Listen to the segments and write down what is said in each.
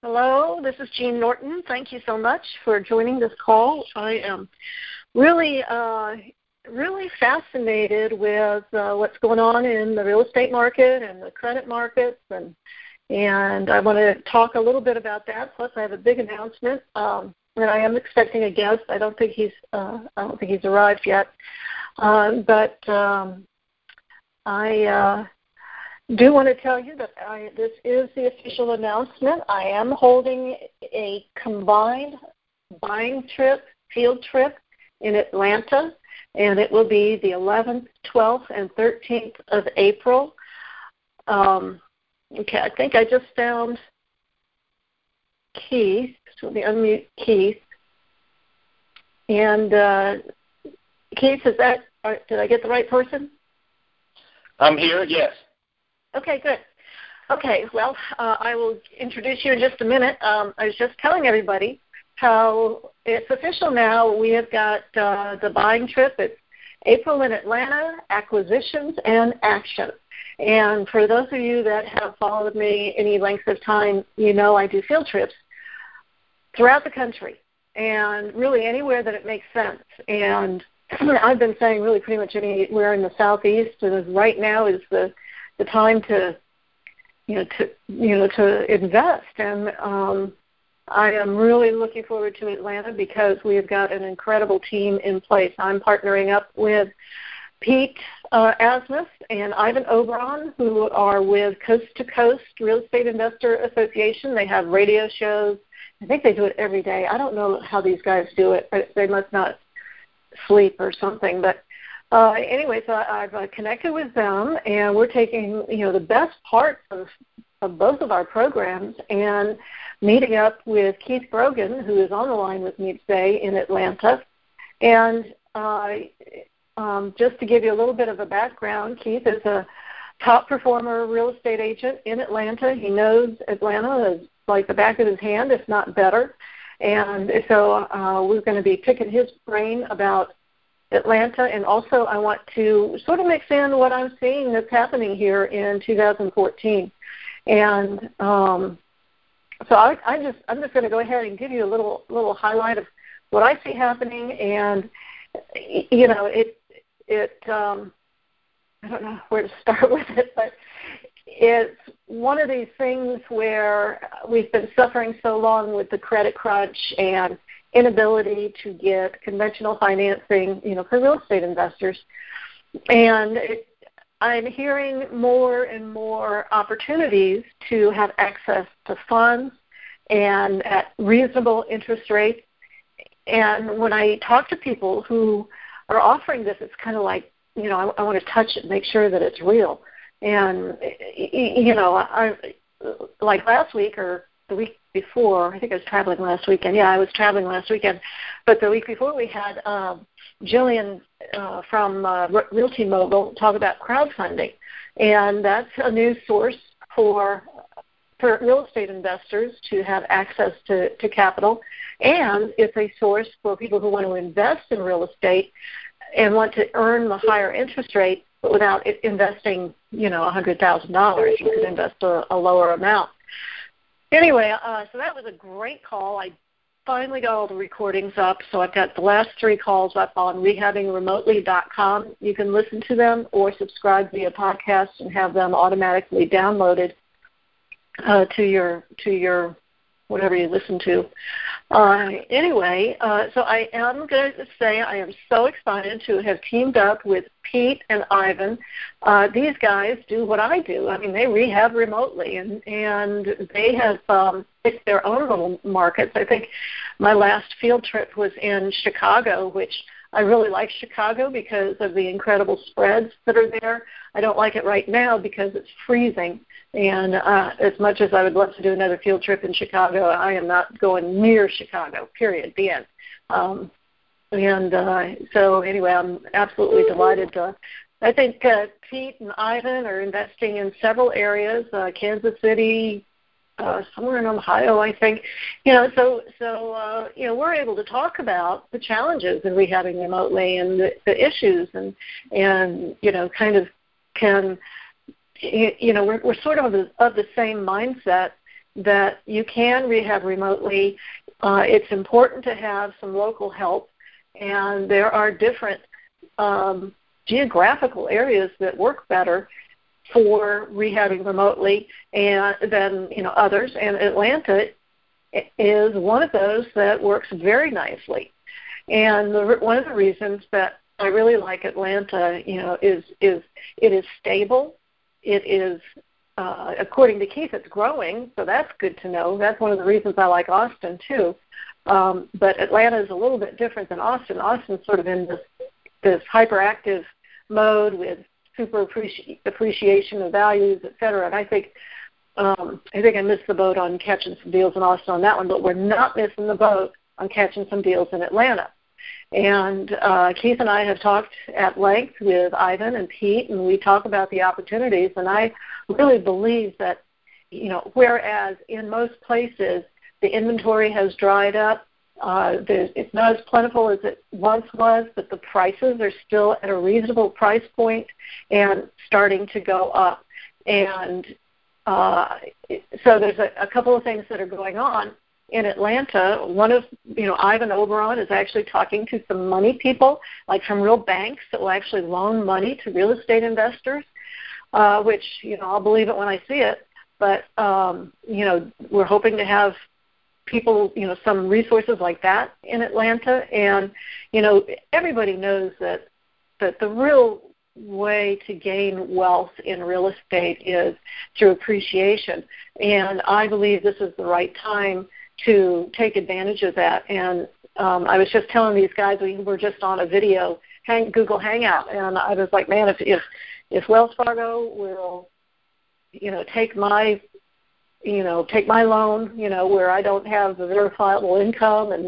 Hello, this is Jean Norton. Thank you so much for joining this call. I am really fascinated with what's going on in the real estate market and the credit markets, and I want to talk a little bit about that. Plus, I have a big announcement, and I am expecting a guest. I don't think he's arrived yet, but I do want to tell you that this is the official announcement. I am holding a combined field trip in Atlanta, and it will be the 11th, 12th, and 13th of April. Okay, I think I just found Keith. So let me unmute Keith. And Keith, did I get the right person? I'm here, yes. Okay, good. Okay, well, I will introduce you in just a minute. I was just telling everybody how it's official now. We have got the buying trip. It's April in Atlanta, acquisitions and action. And for those of you that have followed me any length of time, you know I do field trips throughout the country and really anywhere that it makes sense. And I've been saying really pretty much anywhere in the Southeast, and right now is the time to invest. And I am really looking forward to Atlanta because we have got an incredible team in place. I'm partnering up with Pete Asmus and Ivan Oberon, who are with Coast to Coast Real Estate Investor Association. They have radio shows. I think they do it every day. I don't know how these guys do it. They must not sleep or something, but anyway, so I've connected with them, and we're taking the best parts of both of our programs and meeting up with Keith Brogan, who is on the line with me today in Atlanta. And just to give you a little bit of a background, Keith is a top performer real estate agent in Atlanta. He knows Atlanta is like the back of his hand, if not better. And so we're going to be picking his brain about Atlanta, and also I want to sort of mix in what I'm seeing that's happening here in 2014. And so I'm just going to go ahead and give you a little highlight of what I see happening. And I don't know where to start with it, but it's one of these things where we've been suffering so long with the credit crunch and inability to get conventional financing, for real estate investors. And I'm hearing more and more opportunities to have access to funds and at reasonable interest rates. And when I talk to people who are offering this, it's kind of like, I want to touch it and make sure that it's real. And, like last week or the week before, I think I was traveling last weekend. Yeah, I was traveling last weekend. But the week before we had Jillian from Realty Mogul talk about crowdfunding. And that's a new source for real estate investors to have access to capital. And it's a source for people who want to invest in real estate and want to earn the higher interest rate, but without investing, $100,000. You could invest a lower amount. Anyway, so that was a great call. I finally got all the recordings up, so I've got the last 3 calls up on rehabbingremotely.com. You can listen to them or subscribe via podcast and have them automatically downloaded to your whatever you listen to. Anyway, so I am going to say I am so excited to have teamed up with Pete and Ivan. These guys do what I do. I mean, they rehab remotely, and they have picked their own little markets. I think my last field trip was in Chicago, which I really like Chicago because of the incredible spreads that are there. I don't like it right now because it's freezing. And as much as I would love to do another field trip in Chicago, I am not going near Chicago, period, the end. So anyway, I'm absolutely delighted to. I think Pete and Ivan are investing in several areas, Kansas City, somewhere in Ohio, I think. So we're able to talk about the challenges in rehabbing remotely and the issues and kind of can. We're sort of the same mindset, that you can rehab remotely. It's important to have some local help, and there are different geographical areas that work better for rehabbing remotely and than others. And Atlanta is one of those that works very nicely. And one of the reasons that I really like Atlanta, is it is stable. It is, according to Keith, it's growing, so that's good to know. That's one of the reasons I like Austin too. But Atlanta is a little bit different than Austin. Austin's sort of in this hyperactive mode with super appreciation of values, et cetera. And I think I missed the boat on catching some deals in Austin on that one, but we're not missing the boat on catching some deals in Atlanta. And Keith and I have talked at length with Ivan and Pete, and we talk about the opportunities. And I really believe that, whereas in most places the inventory has dried up, it's not as plentiful as it once was, but the prices are still at a reasonable price point and starting to go up. And so there's a couple of things that are going on in Atlanta. One of, Ivan Oberon is actually talking to some money people, like from real banks that will actually loan money to real estate investors, which, I'll believe it when I see it. But, we're hoping to have people, some resources like that in Atlanta. And, everybody knows that the real way to gain wealth in real estate is through appreciation. And I believe this is the right time to take advantage of that. And I was just telling these guys, we were just on a video, Google Hangout, and I was like, man, if Wells Fargo will, take my loan, where I don't have the verifiable income and,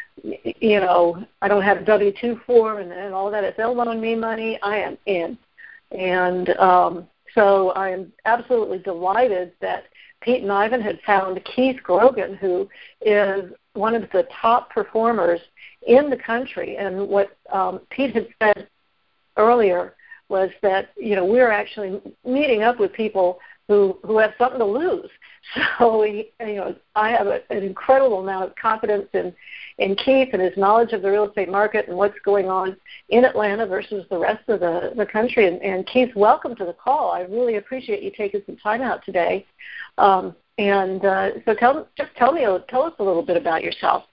I don't have a W-2 form and all that, if they'll loan me money, I am in. And so I am absolutely delighted that Pete and Ivan had found Keith Grogan, who is one of the top performers in the country. And what Pete had said earlier was that, we're actually meeting up with people who have something to lose. So, I have an incredible amount of confidence in Keith and his knowledge of the real estate market and what's going on in Atlanta versus the rest of the country. And Keith, welcome to the call. I really appreciate you taking some time out today. So tell us a little bit about yourself.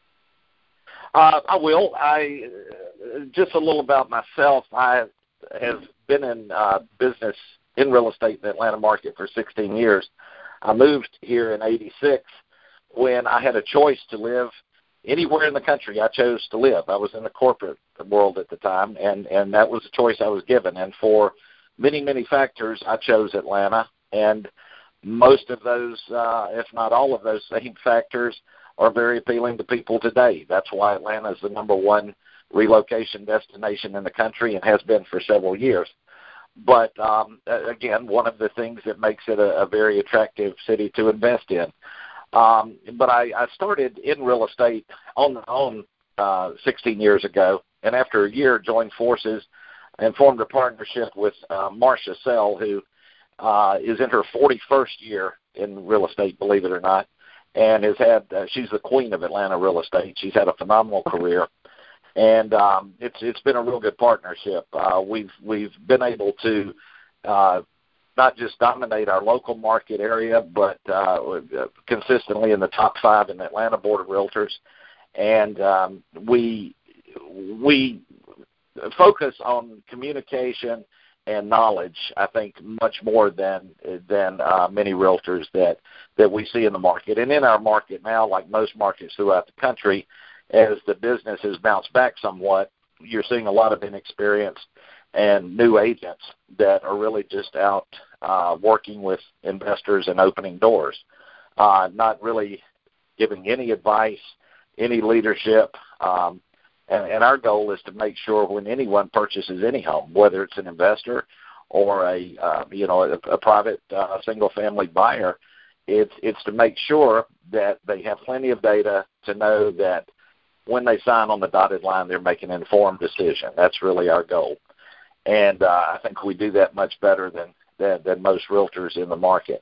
I will. Just a little about myself. I have been in business in real estate in the Atlanta market for 16 years. I moved here in '86 when I had a choice to live anywhere in the country. I chose to live. I was in the corporate world at the time, and that was the choice I was given. And for many, many factors, I chose Atlanta. And most of those, if not all of those same factors, are very appealing to people today. That's why Atlanta is the number one relocation destination in the country and has been for several years. But, again, one of the things that makes it a very attractive city to invest in. But I started in real estate on my own 16 years ago, and after a year joined forces and formed a partnership with Marcia Sell, who is in her 41st year in real estate, believe it or not, and has had she's the queen of Atlanta real estate. She's had a phenomenal career. And it's been a real good partnership. We've been able to not just dominate our local market area, but consistently in the top 5 in the Atlanta Board of Realtors. And we focus on communication and knowledge, I think, much more than many realtors that we see in the market. And in our market now, like most markets throughout the country, as the business has bounced back somewhat, you're seeing a lot of inexperienced and new agents that are really just out working with investors and opening doors, not really giving any advice, any leadership. And our goal is to make sure when anyone purchases any home, whether it's an investor or a private single-family buyer, it's to make sure that they have plenty of data to know that when they sign on the dotted line, they're making an informed decision. That's really our goal. And I think we do that much better than most realtors in the market.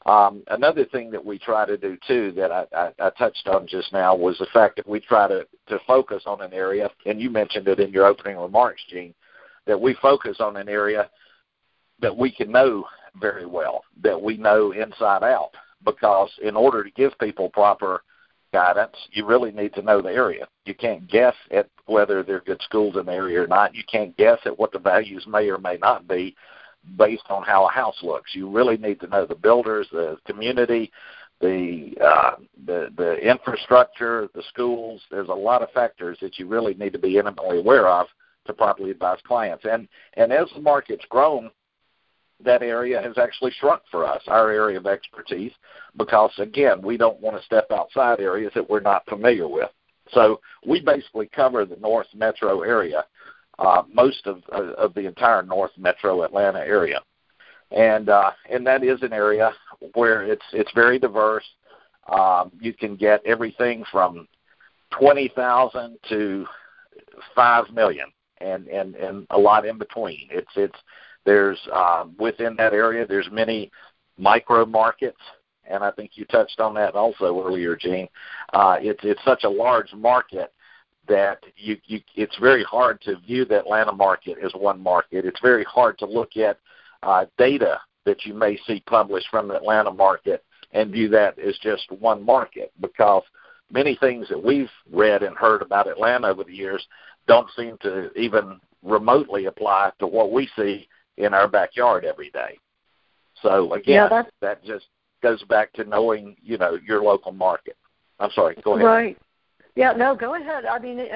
Another thing that we try to do, too, that I touched on just now was the fact that we try to focus on an area, and you mentioned it in your opening remarks, Gene, that we focus on an area that we can know very well, that we know inside out, because in order to give people proper guidance, you really need to know the area. You can't guess at whether there are good schools in the area or not. You can't guess at what the values may or may not be based on how a house looks. You really need to know the builders, the community, the infrastructure, the schools. There's a lot of factors that you really need to be intimately aware of to properly advise clients. And as the market's grown, that area has actually shrunk for us, our area of expertise, because, again, we don't want to step outside areas that we're not familiar with. So we basically cover the North Metro area, most of the entire North Metro Atlanta area. And that is an area where it's very diverse. You can get everything from $20,000 to $5 million, and a lot in between. There's within that area, there's many micro markets, and I think you touched on that also earlier, Gene. It's such a large market that it's very hard to view the Atlanta market as one market. It's very hard to look at data that you may see published from the Atlanta market and view that as just one market, because many things that we've read and heard about Atlanta over the years don't seem to even remotely apply to what we see in our backyard every day. So, again, that just goes back to knowing, your local market. I'm sorry, go ahead. Right. Yeah, no, go ahead. I mean,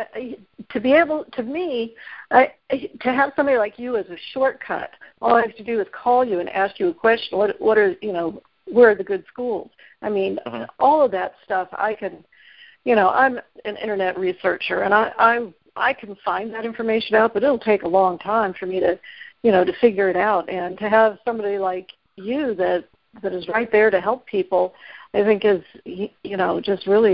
to have somebody like you as a shortcut, all I have to do is call you and ask you a question. What are, where are the good schools? I mean, all of that stuff I can, I'm an internet researcher, and I can find that information out, but it'll take a long time for me to, to figure it out. And to have somebody like you that is right there to help people, I think is, just really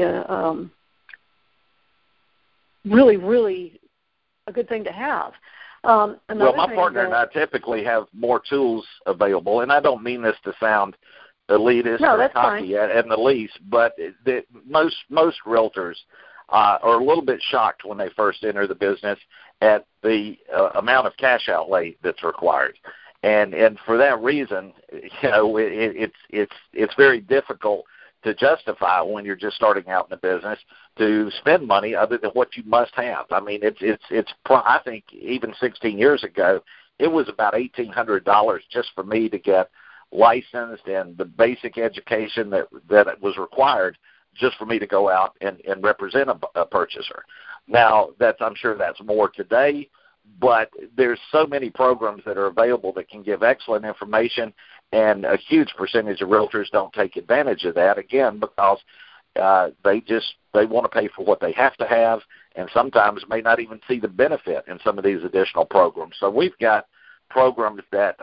really a good thing to have. Well, my partner and I typically have more tools available, and I don't mean this to sound elitist or cocky at the least, but most realtors are a little bit shocked when they first enter the business at the amount of cash outlay that's required. And for that reason, it's very difficult to justify when you're just starting out in the business to spend money other than what you must have. I mean, I think even 16 years ago, it was about $1,800 just for me to get licensed and the basic education that was required just for me to go out and represent a purchaser. Now, I'm sure that's more today, but there's so many programs that are available that can give excellent information, and a huge percentage of realtors don't take advantage of that, again, because they want to pay for what they have to have, and sometimes may not even see the benefit in some of these additional programs. So we've got programs that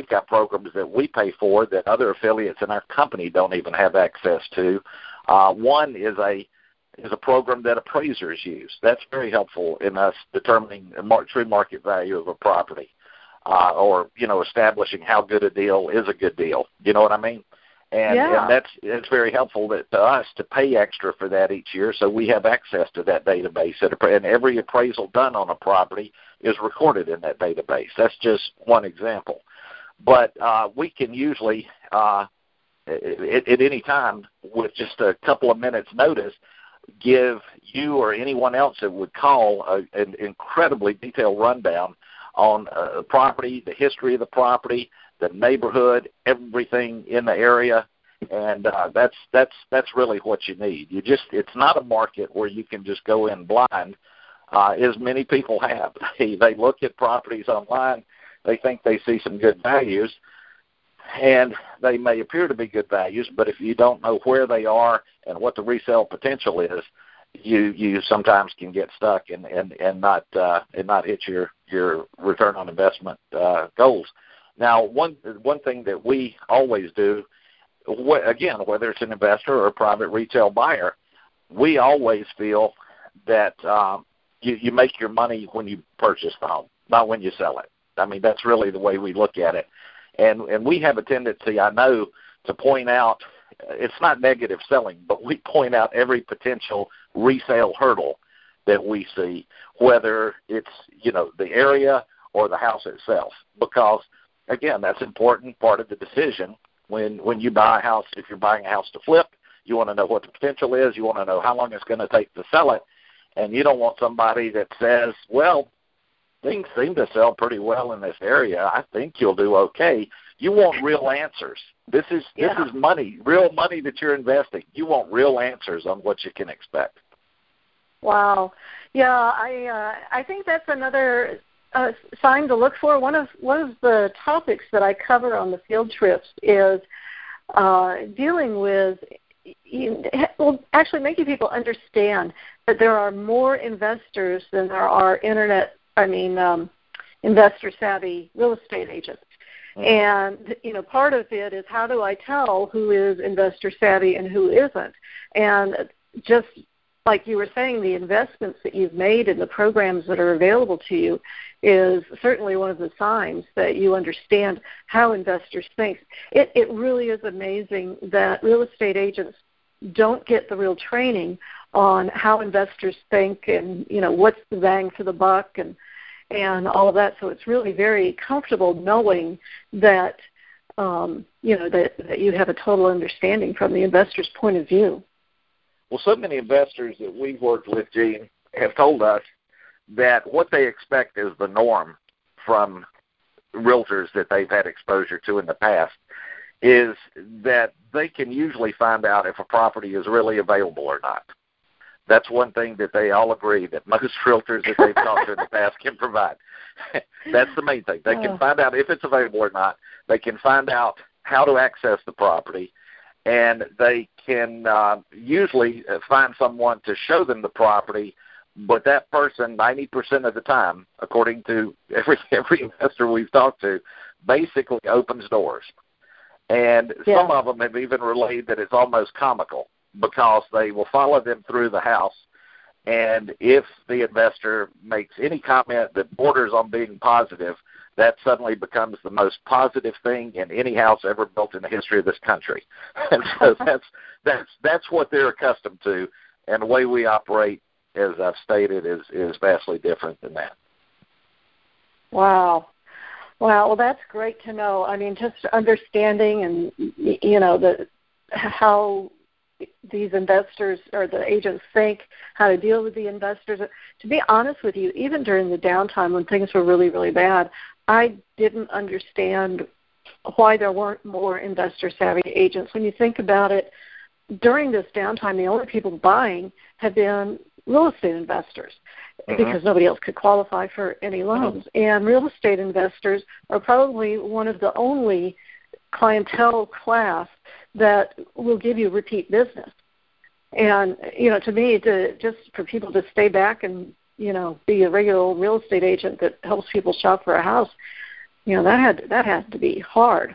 we pay for that other affiliates in our company don't even have access to. One is a program that appraisers use. That's very helpful in us determining the true market value of a property, or establishing how good a deal is a good deal. You know what I mean? And it's very helpful to us to pay extra for that each year, so we have access to that database. And every appraisal done on a property is recorded in that database. That's just one example. But we can usually, at any time, with just a couple of minutes' notice, give you or anyone else that would call an incredibly detailed rundown on the property, the history of the property, the neighborhood, everything in the area, and that's really what you need. It's not a market where you can just go in blind, as many people have. They look at properties online, they think they see some good values, and they may appear to be good values, but if you don't know where they are and what the resale potential is, you sometimes can get stuck and not hit your return on investment goals. Now, one thing that we always do, again, whether it's an investor or a private retail buyer, we always feel that you make your money when you purchase the home, not when you sell it. I mean, that's really the way we look at it. And we have a tendency, I know, to point out, it's not negative selling, but we point out every potential resale hurdle that we see, whether it's, the area or the house itself, because, again, that's an important part of the decision when you buy a house. If you're buying a house to flip, you want to know what the potential is. You want to know how long it's going to take to sell it, and you don't want somebody that says, well, things seem to sell pretty well in this area. I think you'll do okay. You want real answers. This is money, real money that you're investing. You want real answers on what you can expect. Wow. Yeah, I think that's another sign to look for. One of the topics that I cover on the field trips is dealing with, actually making people understand that there are more investors than there are investor-savvy real estate agents. And, part of it is, how do I tell who is investor-savvy and who isn't? And just like you were saying, the investments that you've made in the programs that are available to you is certainly one of the signs that you understand how investors think. It really is amazing that real estate agents don't get the real training on how investors think and, what's the bang for the buck and all of that. So it's really very comfortable knowing that, that you have a total understanding from the investor's point of view. Well, so many investors that we've worked with, Jean, have told us that what they expect is the norm from realtors that they've had exposure to in the past is that they can usually find out if a property is really available or not. That's one thing that they all agree that most realtors that they've talked to in the past can provide. That's the main thing. They can find out if it's available or not. They can find out how to access the property, and they can usually find someone to show them the property, but that person 90% of the time, according to every investor we've talked to, basically opens doors. And some of them have even relayed that it's almost comical because they will follow them through the house, and if the investor makes any comment that borders on being positive, that suddenly becomes the most positive thing in any house ever built in the history of this country. And so that's what they're accustomed to, and the way we operate, as I've stated, is vastly different than that. Wow. Well, that's great to know. I mean, just understanding and, how these investors or the agents think, how to deal with the investors. To be honest with you, even during the downtime when things were really, really bad, I didn't understand why there weren't more investor-savvy agents. When you think about it, during this downtime, the only people buying had been real estate investors because nobody else could qualify for any loans. And real estate investors are probably one of the only clientele class that will give you repeat business. And, to me, just for people to stay back and, be a regular old real estate agent that helps people shop for a house, that had to be hard.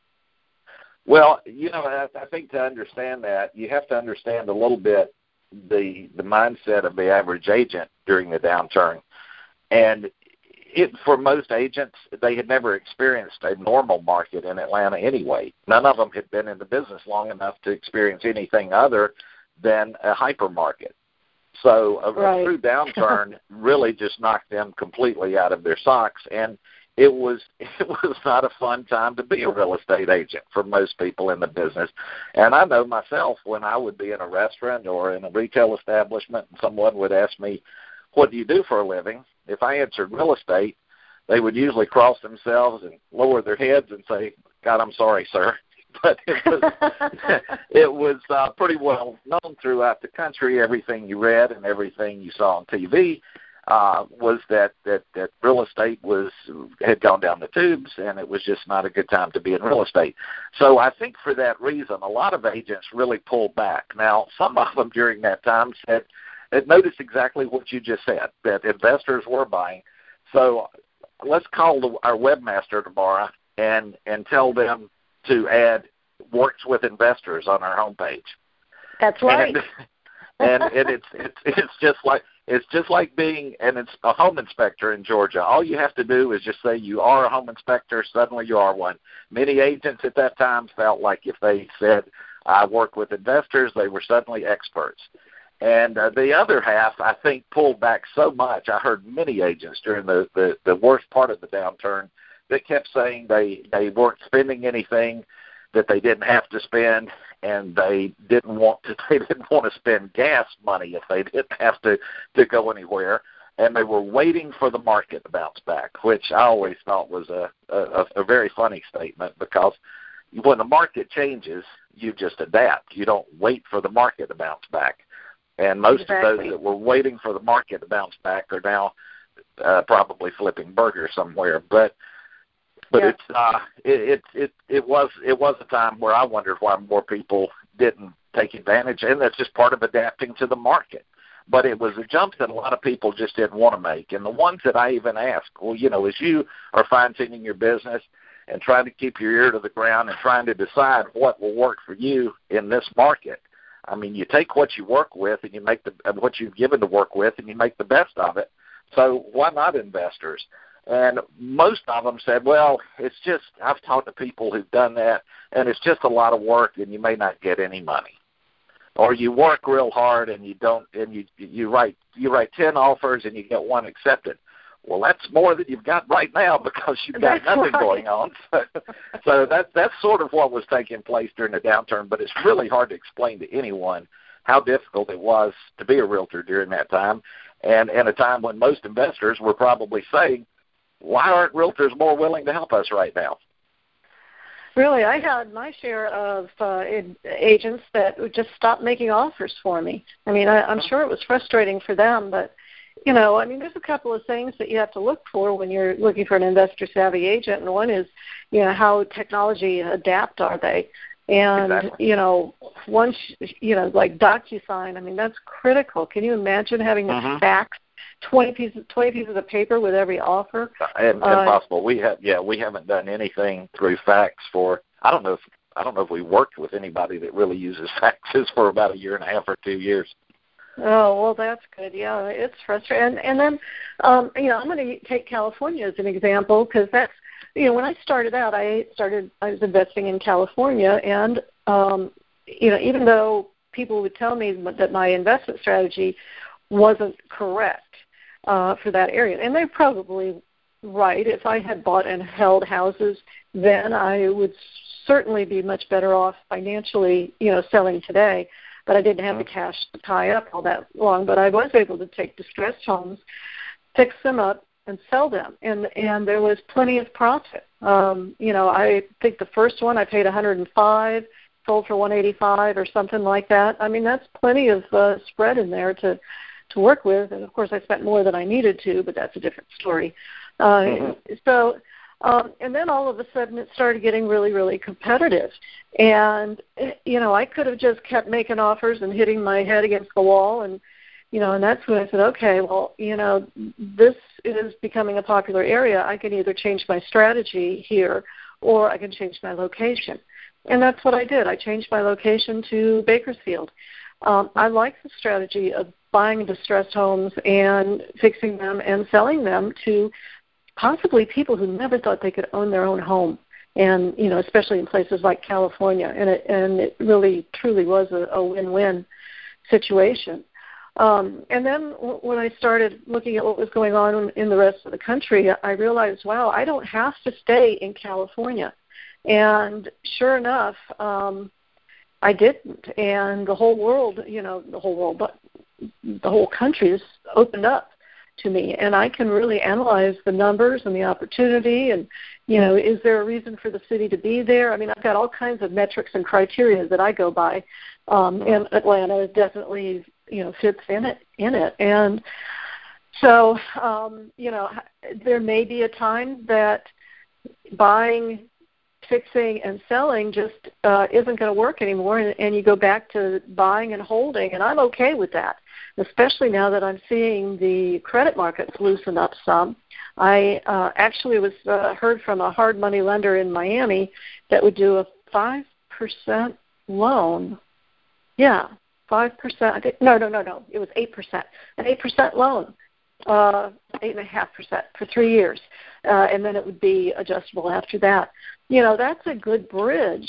Well, I think to understand that, you have to understand a little bit the mindset of the average agent during the downturn. And for most agents, they had never experienced a normal market in Atlanta anyway. None of them had been in the business long enough to experience anything other than a hypermarket. So a true downturn really just knocked them completely out of their socks, and it was not a fun time to be a real estate agent for most people in the business. And I know myself, when I would be in a restaurant or in a retail establishment and someone would ask me, what do you do for a living? If I answered real estate, they would usually cross themselves and lower their heads and say, God, I'm sorry, sir. But it was pretty well known throughout the country. Everything you read and everything you saw on TV was that real estate had gone down the tubes, and it was just not a good time to be in real estate. So I think for that reason, a lot of agents really pulled back. Now, some of them during that time noticed exactly what you just said, that investors were buying. So let's call our webmaster tomorrow and tell them to add works with investors on our homepage. That's right. And it's just like, It's just like being a home inspector in Georgia. All you have to do is just say you are a home inspector. Suddenly you are one. Many agents at that time felt like if they said, I work with investors, they were suddenly experts. And the other half, I think, pulled back so much. I heard many agents during the worst part of the downturn that kept saying they weren't spending anything that they didn't have to spend, and they didn't want to spend gas money if they didn't have to go anywhere, and they were waiting for the market to bounce back, which I always thought was a very funny statement, because when the market changes, you just adapt. You don't wait for the market to bounce back. And most of those that were waiting for the market to bounce back are now probably flipping burgers somewhere. But yeah. It was a time where I wondered why more people didn't take advantage, and that's just part of adapting to the market. But it was a jump that a lot of people just didn't want to make. And the ones that I even asked, well, as you are fine-tuning your business and trying to keep your ear to the ground and trying to decide what will work for you in this market, I mean, you take what you work with and you make what you've given to work with, and you make the best of it. So why not investors? And most of them said, well, it's just, I've talked to people who've done that, and it's just a lot of work, and you may not get any money. Or you work real hard and you write 10 offers and you get one accepted. Well, that's more than you've got right now, because you've got nothing going on. So that's sort of what was taking place during the downturn, but it's really hard to explain to anyone how difficult it was to be a realtor during that time, and a time when most investors were probably saying, why aren't realtors more willing to help us right now? Really, I had my share of agents that would just stop making offers for me. I mean, I'm sure it was frustrating for them, but, there's a couple of things that you have to look for when you're looking for an investor-savvy agent, and one is, how technology adapt are they? And, exactly. Once, like DocuSign, I mean, that's critical. Can you imagine having to fax 20 pieces of paper with every offer? Impossible. We haven't done anything through fax for, I don't know if we worked with anybody that really uses faxes for about a year and a half or 2 years. Oh, well, that's good. Yeah, it's frustrating. And then, I'm going to take California as an example, because that's, when I started out, I was investing in California, and, even though people would tell me that my investment strategy wasn't correct for that area, and they're probably right. If I had bought and held houses, then I would certainly be much better off financially, selling today. But I didn't have the cash to tie up all that long. But I was able to take distressed homes, fix them up, and sell them. And there was plenty of profit. I think the first one I paid $105, sold for $185 or something like that. I mean, that's plenty of spread in there to work with. And, of course, I spent more than I needed to, but that's a different story. So, and then all of a sudden it started getting really, really competitive. And, I could have just kept making offers and hitting my head against the wall. And, and that's when I said, okay, well, this is becoming a popular area. I can either change my strategy here or I can change my location. And that's what I did. I changed my location to Bakersfield. I like the strategy of buying distressed homes and fixing them and selling them to possibly people who never thought they could own their own home, and especially in places like California, and it really truly was a win-win situation. And then when I started looking at what was going on in the rest of the country, I realized, wow, I don't have to stay in California. And sure enough, I didn't, and the whole world, but the whole country has opened up to me, and I can really analyze the numbers and the opportunity, and, is there a reason for the city to be there? I mean, I've got all kinds of metrics and criteria that I go by, and Atlanta definitely, fits in it. And so, there may be a time that buying, fixing, and selling just isn't going to work anymore, and you go back to buying and holding, and I'm okay with that, especially now that I'm seeing the credit markets loosen up some. I actually was heard from a hard money lender in Miami that would do a 5% loan. Yeah, 5%. No. It was 8%. An 8% loan, 8.5% for 3 years, and then it would be adjustable after that. That's a good bridge,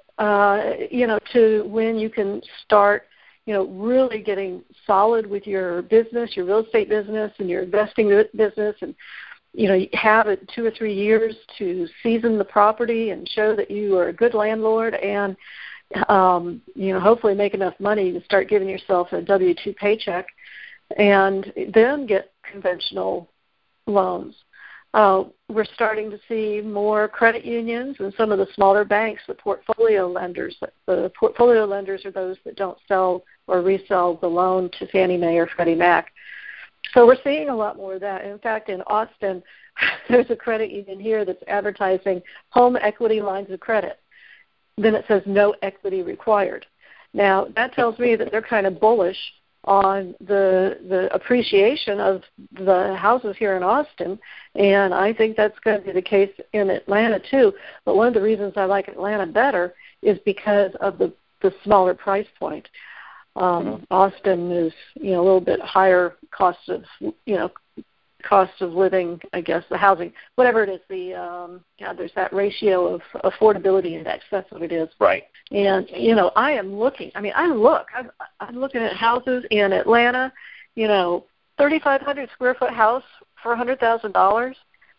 to when you can start, really getting solid with your business, your real estate business, and your investing business, and you have it 2 or 3 years to season the property and show that you are a good landlord, and hopefully make enough money to start giving yourself a W-2 paycheck, and then get conventional loans. We're starting to see more credit unions and some of the smaller banks, the portfolio lenders. The portfolio lenders are those that don't sell or resell the loan to Fannie Mae or Freddie Mac. So we're seeing a lot more of that. In fact, in Austin, there's a credit union here that's advertising home equity lines of credit. Then it says no equity required. Now, that tells me that they're kind of bullish on the appreciation of the houses here in Austin, and I think that's going to be the case in Atlanta too. But one of the reasons I like Atlanta better is because of the smaller price point. Austin is, a little bit higher cost of living, I guess, the housing, whatever it is, there's that ratio of affordability index. That's what it is. Right. And, I'm looking at houses in Atlanta, 3,500 square foot house for $100,000.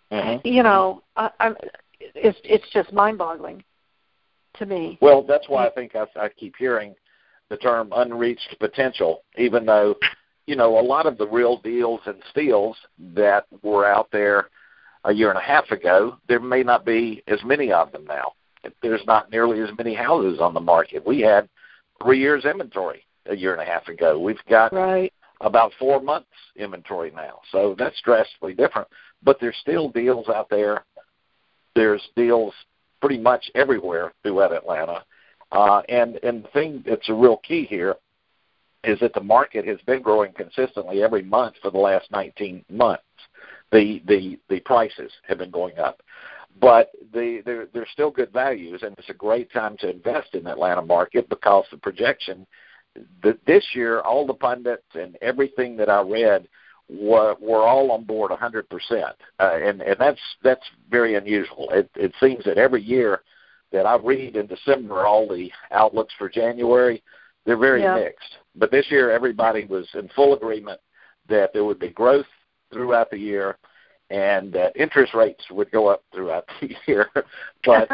It's just mind-boggling to me. Well, that's why I think I keep hearing the term unreached potential, even though, a lot of the real deals and steals that were out there a year and a half ago, there may not be as many of them now. There's not nearly as many houses on the market. We had 3 years inventory a year and a half ago. We've got about 4 months inventory now. So that's drastically different. But there's still deals out there. There's deals pretty much everywhere throughout Atlanta. And the thing that's a real key here is that the market has been growing consistently every month for the last 19 months. The prices have been going up. But they're still good values, and it's a great time to invest in the Atlanta market because the projection that this year, all the pundits and everything that I read were all on board 100%. And that's very unusual. It seems that every year that I read in December all the outlooks for January, they're very mixed. But this year everybody was in full agreement that there would be growth throughout the year and that interest rates would go up throughout the year. But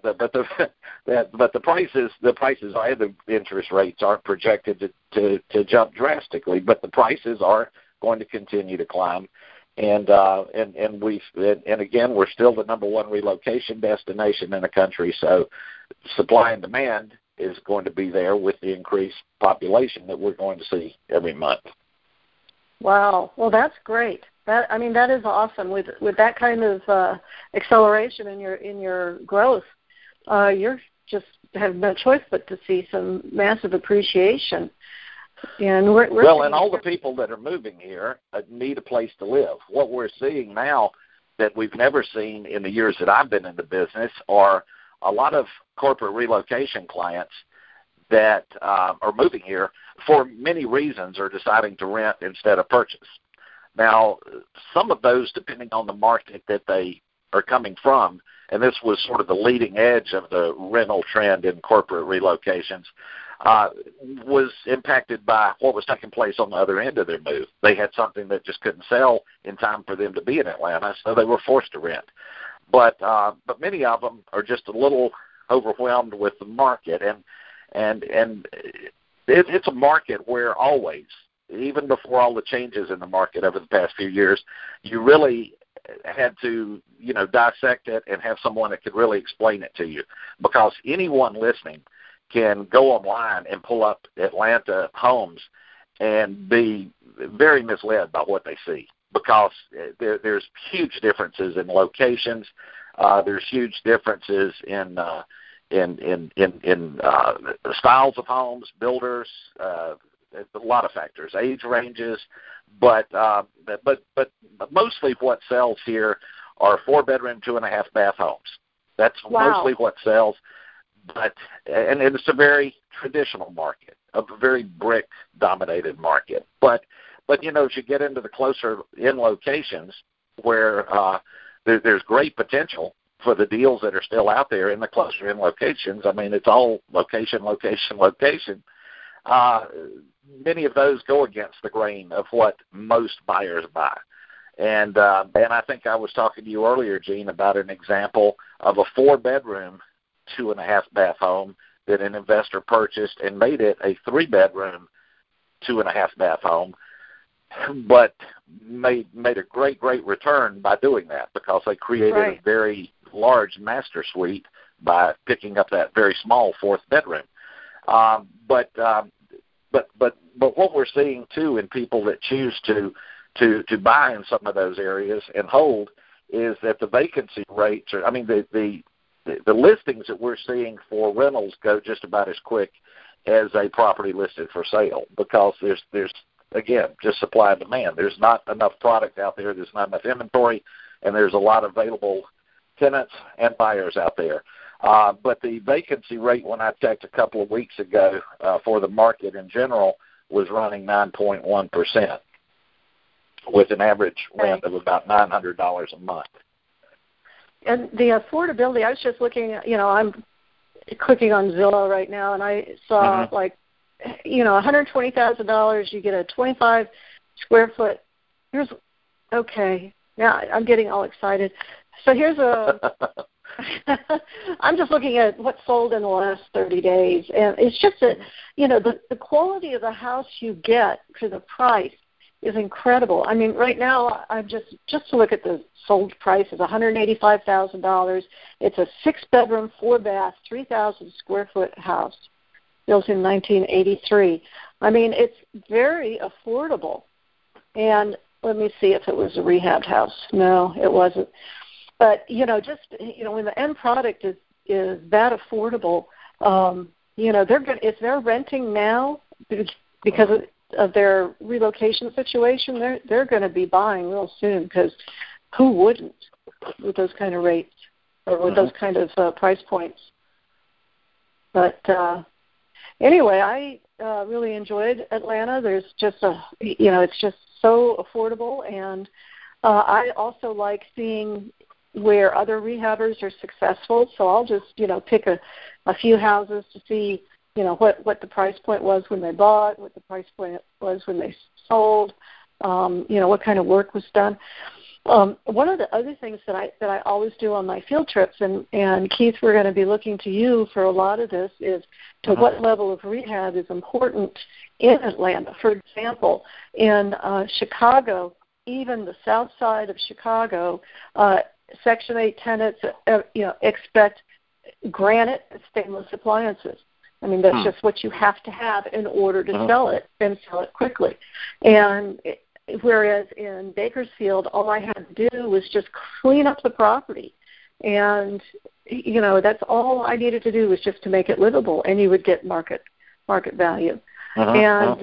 the prices and the interest rates aren't projected to jump drastically, but the prices are going to continue to climb. And again, we're still the number one relocation destination in the country, so supply and demand is going to be there with the increased population that we're going to see every month. Wow. Well, that's great. That is awesome. With that kind of acceleration in your growth, you're just have no choice but to see some massive appreciation. And and all the people that are moving here need a place to live. What we're seeing now that we've never seen in the years that I've been in the business are a lot of corporate relocation clients that are moving here for many reasons are deciding to rent instead of purchase. Now, some of those, depending on the market that they are coming from, and this was sort of the leading edge of the rental trend in corporate relocations, was impacted by what was taking place on the other end of their move. They had something that just couldn't sell in time for them to be in Atlanta, so they were forced to rent. But many of them are just a little overwhelmed with the market, and it's a market where always, even before all the changes in the market over the past few years, you really had to, dissect it and have someone that could really explain it to you, because anyone listening can go online and pull up Atlanta homes and be very misled by what they see, because there's huge differences in locations. There's huge differences in styles of homes, builders, a lot of factors, age ranges, but mostly what sells here are 4-bedroom, 2.5-bath homes. That's mostly what sells. And it's a very traditional market. a very brick-dominated market. But as you get into the closer-in locations where there's great potential for the deals that are still out there in the closer-in locations, I mean, it's all location, location, location. Many of those go against the grain of what most buyers buy. And I think I was talking to you earlier, Gene, about an example of a 4-bedroom, 2.5-bath home that an investor purchased and made it a 3-bedroom, 2.5-bath home, but made a great return by doing that because they created a very large master suite by picking up that very small 4th bedroom. But what we're seeing too in people that choose to buy in some of those areas and hold is that the vacancy rates are. I mean, the listings that we're seeing for rentals go just about as quick as a property listed for sale because there's again just supply and demand. There's not enough product out there. There's not enough inventory, and there's a lot of available tenants and buyers out there. But the vacancy rate when I checked a couple of weeks ago for the market in general was running 9.1% with an average rent of about $900 a month. And the affordability, I was just looking at, I'm clicking on Zillow right now, and I saw $120,000, you get a 25 square foot. Now I'm getting all excited. So here's I'm just looking at what sold in the last 30 days, and it's just that, the quality of the house you get for the price is incredible. I mean, right now, I'm just to look at the sold price is $185,000. It's a 6-bedroom, 4-bath, 3,000 square foot house built in 1983. I mean, it's very affordable. And let me see if it was a rehabbed house. No, it wasn't. But when the end product is that affordable, if they're renting now because of their relocation situation, they're going to be buying real soon because who wouldn't with those kind of rates or with those kind of price points? But anyway, I really enjoyed Atlanta. There's just it's just so affordable, and I also like seeing where other rehabbers are successful. So I'll just pick a few houses to see what the price point was when they bought, what the price point was when they sold, what kind of work was done. One of the other things that I always do on my field trips, and Keith, we're going to be looking to you for a lot of this, is to what level of rehab is important in Atlanta. For example, in Chicago, even the south side of Chicago, Section 8 tenants expect granite and stainless appliances. I mean, that's just what you have to have in order to sell it and sell it quickly. And whereas in Bakersfield, all I had to do was just clean up the property. And, that's all I needed to do was just to make it livable, and you would get market value. And,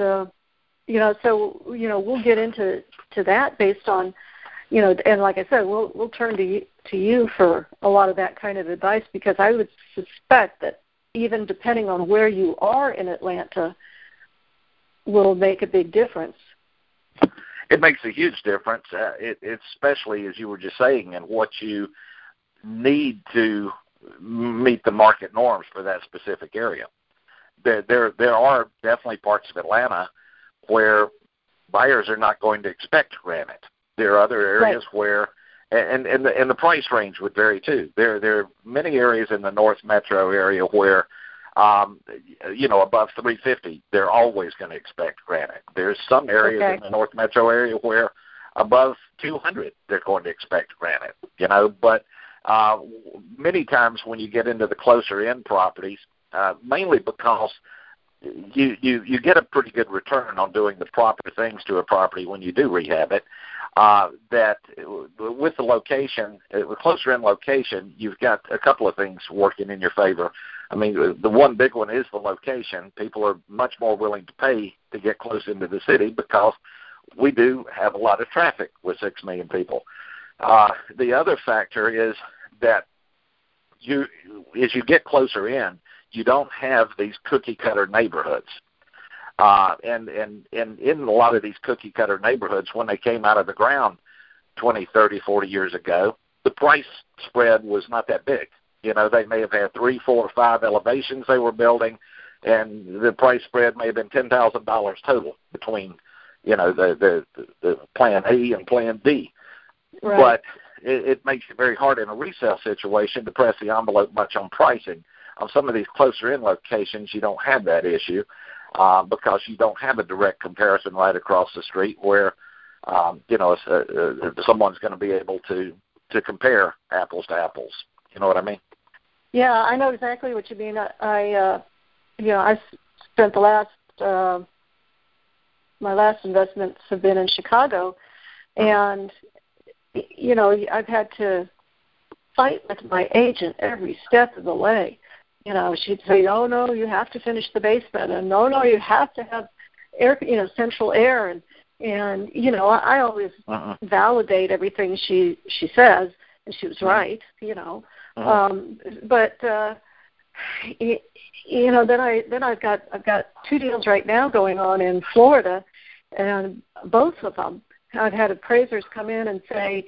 so, we'll get into that based on, and like I said, we'll turn to you for a lot of that kind of advice because I would suspect that even depending on where you are in Atlanta will make a big difference. It makes a huge difference, especially as you were just saying, and what you need to meet the market norms for that specific area. There are definitely parts of Atlanta where buyers are not going to expect granite. There are other areas where, and the price range would vary too. There are many areas in the North Metro area where, above 350, they're always going to expect granite. There's some areas in the North Metro area where above 200, they're going to expect granite. But many times when you get into the closer in properties, mainly because you get a pretty good return on doing the proper things to a property when you do rehab it. That with the location, the closer in location, you've got a couple of things working in your favor. I mean, the one big one is the location. People are much more willing to pay to get close into the city because we do have a lot of traffic with 6 million people. The other factor is that as you get closer in, you don't have these cookie-cutter neighborhoods. And in a lot of these cookie-cutter neighborhoods, when they came out of the ground 20, 30, 40 years ago, the price spread was not that big. You know, they may have had 3, 4, 5 elevations they were building, and the price spread may have been $10,000 total between, you know, the Plan A and Plan B. Right. But it makes it very hard in a resale situation to press the envelope much on pricing. On some of these closer-in locations, you don't have that issue because you don't have a direct comparison right across the street where, you know, someone's going to be able to compare apples to apples. You know what I mean? Yeah, I know exactly what you mean. I spent the last my last investments have been in Chicago, and you know, I've had to fight with my agent every step of the way. You know, she'd say, "Oh no, you have to finish the basement," and "No, you have to have air, you know, central air," and you know, I always validate everything she says, and she was right. You know, but you know, then I've got 2 deals right now going on in Florida, and both of them I've had appraisers come in and say,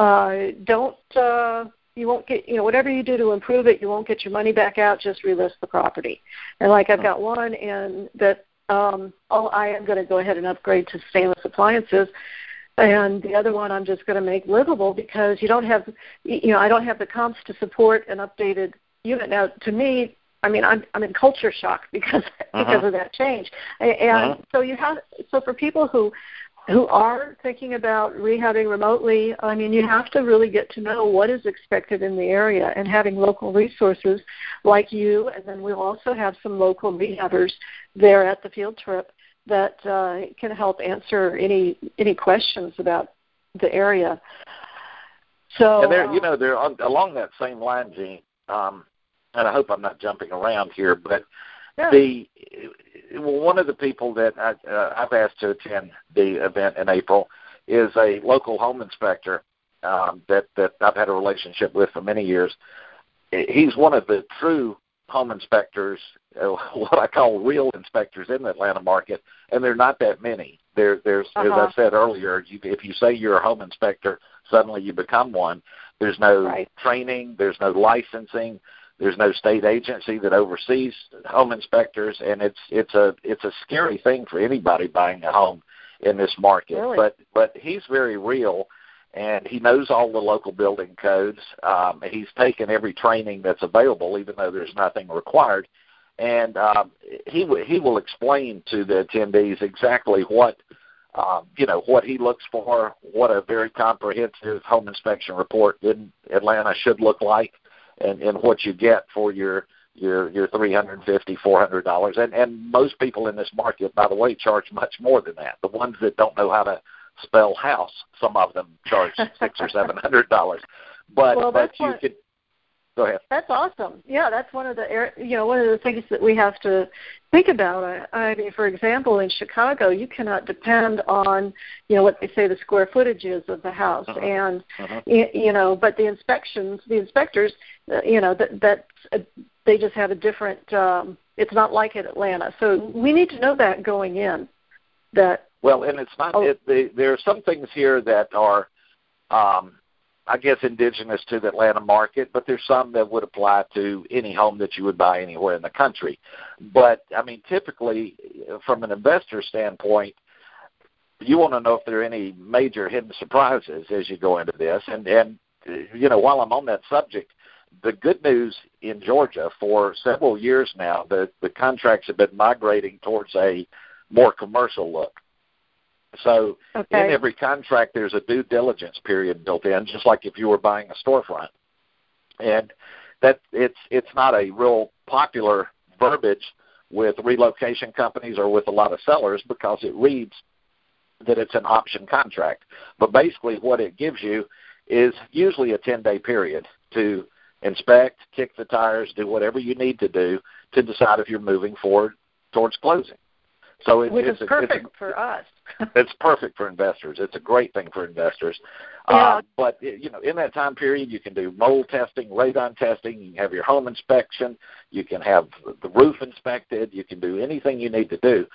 you won't get, you know, whatever you do to improve it, you won't get your money back out, just relist the property. And like I've got one and that I am going to go ahead and upgrade to stainless appliances, and the other one I'm just going to make livable because you don't have, you know, I don't have the comps to support an updated unit. Now, to me, I mean, I'm in culture shock because of that change. And so for people who are thinking about rehabbing remotely, I mean, you have to really get to know what is expected in the area, and having local resources like you, and then we'll also have some local rehabbers there at the field trip that can help answer any questions about the area. So, and they're along that same line, Jean. And I hope I'm not jumping around here, but one of the people that I've asked to attend the event in April is a local home inspector that I've had a relationship with for many years. He's one of the true home inspectors, what I call real inspectors in the Atlanta market, and there are not that many. There's as I said earlier, if you say you're a home inspector, suddenly you become one. There's no training, there's no licensing. There's no state agency that oversees home inspectors, and it's a scary thing for anybody buying a home in this market. Really? But he's very real, and he knows all the local building codes. He's taken every training that's available, even though there's nothing required, and he will explain to the attendees exactly what what he looks for, what a very comprehensive home inspection report in Atlanta should look like. And what you get for your $350, $400, and most people in this market, by the way, charge much more than that. The ones that don't know how to spell house, some of them charge $600 or $700. But you could go ahead. That's awesome. Yeah, that's one of the things that we have to think about. I mean, for example, in Chicago, you cannot depend on what they say the square footage is of the house, and but the inspectors, they just have a different. It's not like in Atlanta, so we need to know that going in. And it's not. There are some things here that are. I guess indigenous to the Atlanta market, but there's some that would apply to any home that you would buy anywhere in the country. But, I mean, typically, from an investor standpoint, you want to know if there are any major hidden surprises as you go into this. And while I'm on that subject, the good news in Georgia for several years now, the contracts have been migrating towards a more commercial look. So in every contract, there's a due diligence period built in, just like if you were buying a storefront. And that it's not a real popular verbiage with relocation companies or with a lot of sellers because it reads that it's an option contract. But basically what it gives you is usually a 10-day period to inspect, kick the tires, do whatever you need to do to decide if you're moving forward towards closing. So which is perfect for us. It's perfect for investors. It's a great thing for investors. But in that time period, you can do mold testing, radon testing. You can have your home inspection. You can have the roof inspected. You can do anything you need to do.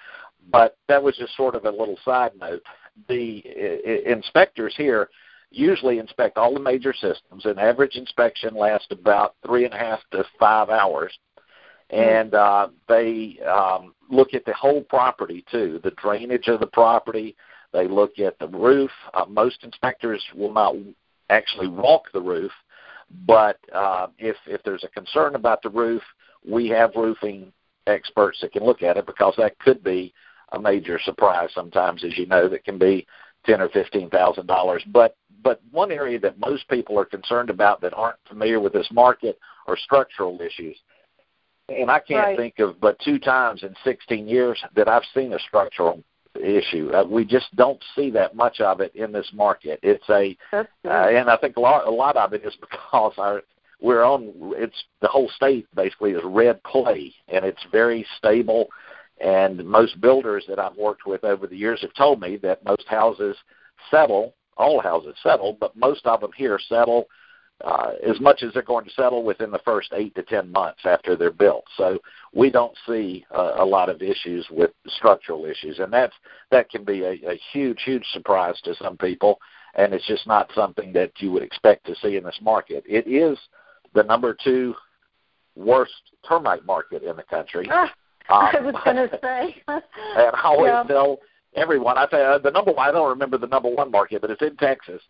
But that was just sort of a little side note. The inspectors here usually inspect all the major systems. An average inspection lasts about 3.5 to 5 hours. And they look at the whole property, too, the drainage of the property. They look at the roof. Most inspectors will not actually walk the roof, but if there's a concern about the roof, we have roofing experts that can look at it, because that could be a major surprise sometimes, as you know, that can be $10,000 or $15,000. But one area that most people are concerned about that aren't familiar with this market are structural issues. And I can't think of but 2 times in 16 years that I've seen a structural issue. We just don't see that much of it in this market. It's and I think a lot of it is because the whole state basically is red clay, and it's very stable. And most builders that I've worked with over the years have told me that most houses settle, all houses settle, but most of them here settle as much as they're going to settle within the first 8 to 10 months after they're built. So we don't see a lot of issues with structural issues, and that can be a huge, huge surprise to some people, and it's just not something that you would expect to see in this market. It is the number 2 worst termite market in the country. I was going to say. And I always tell everyone, I say the number one, I don't remember the number 1 market, but it's in Texas.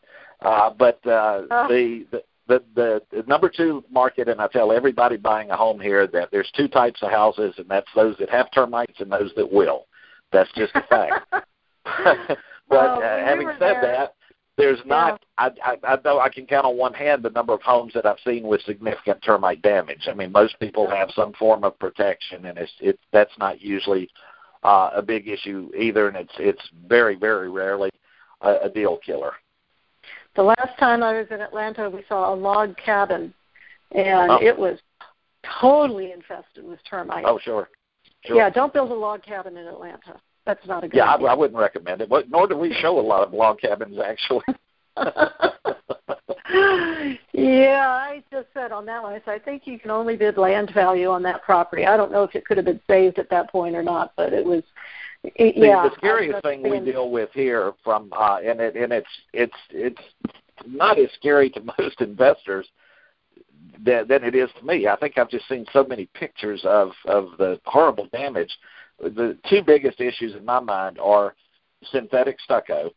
The number 2 market, and I tell everybody buying a home here that there's 2 types of houses, and that's those that have termites and those that will. That's just a fact. But having said that, there's not. I know I can count on one hand the number of homes that I've seen with significant termite damage. I mean, most people have some form of protection, and that's not usually a big issue either, and it's very, very rarely a deal killer. The last time I was in Atlanta, we saw a log cabin, and it was totally infested with termites. Oh, sure. Yeah, don't build a log cabin in Atlanta. That's not a good idea. I wouldn't recommend it, but nor do we show a lot of log cabins, actually. Yeah, I just said on that one, I think you can only bid land value on that property. I don't know if it could have been saved at that point or not, but it was... The scariest thing we deal with here and it's not as scary to most investors than it is to me. I think I've just seen so many pictures of the horrible damage. The 2 biggest issues in my mind are synthetic stucco,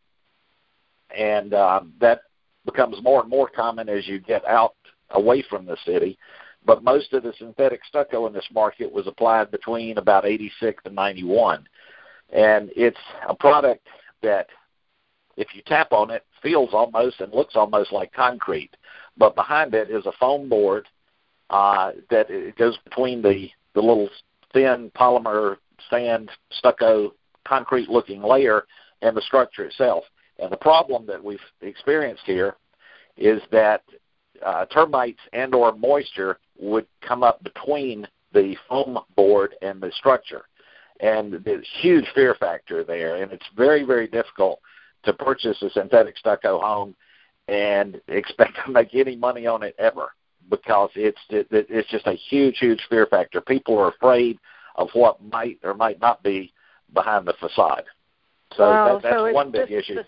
and that becomes more and more common as you get out away from the city. But most of the synthetic stucco in this market was applied between about 86 and 91. And it's a product that, if you tap on it, feels almost and looks almost like concrete. But behind it is a foam board that it goes between the little thin polymer sand stucco concrete-looking layer and the structure itself. And the problem that we've experienced here is that termites and or moisture would come up between the foam board and the structure. And there's huge fear factor there, and it's very, very difficult to purchase a synthetic stucco home and expect to make any money on it ever, because it's just a huge, huge fear factor. People are afraid of what might or might not be behind the facade. So that's one big issue.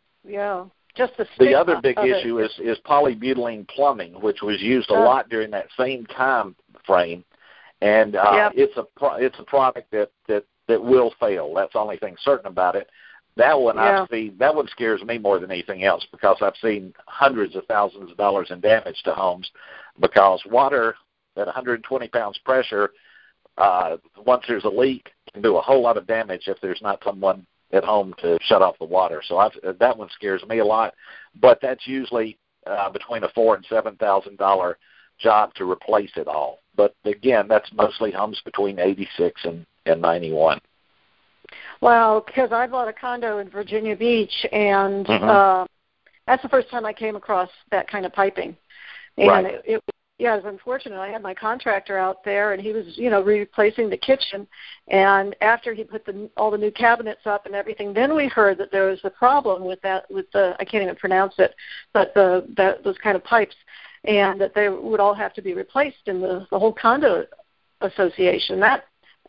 Just the other big issue is polybutylene plumbing, which was used a lot during that same time frame. And it's a product that will fail. That's the only thing certain about it. That one that one scares me more than anything else, because I've seen hundreds of thousands of dollars in damage to homes, because water at 120 pounds pressure, once there's a leak, can do a whole lot of damage if there's not someone at home to shut off the water. So that one scares me a lot. But that's usually between a $4,000 and $7,000 job to replace it all. But again, that's mostly homes between 86 and 91. Well, because I bought a condo in Virginia Beach, and that's the first time I came across that kind of piping. And it was unfortunate. I had my contractor out there, and he was, replacing the kitchen. And after he put all the new cabinets up and everything, then we heard that there was a problem with the I can't even pronounce it, but those kind of pipes, and that they would all have to be replaced in the whole condo association.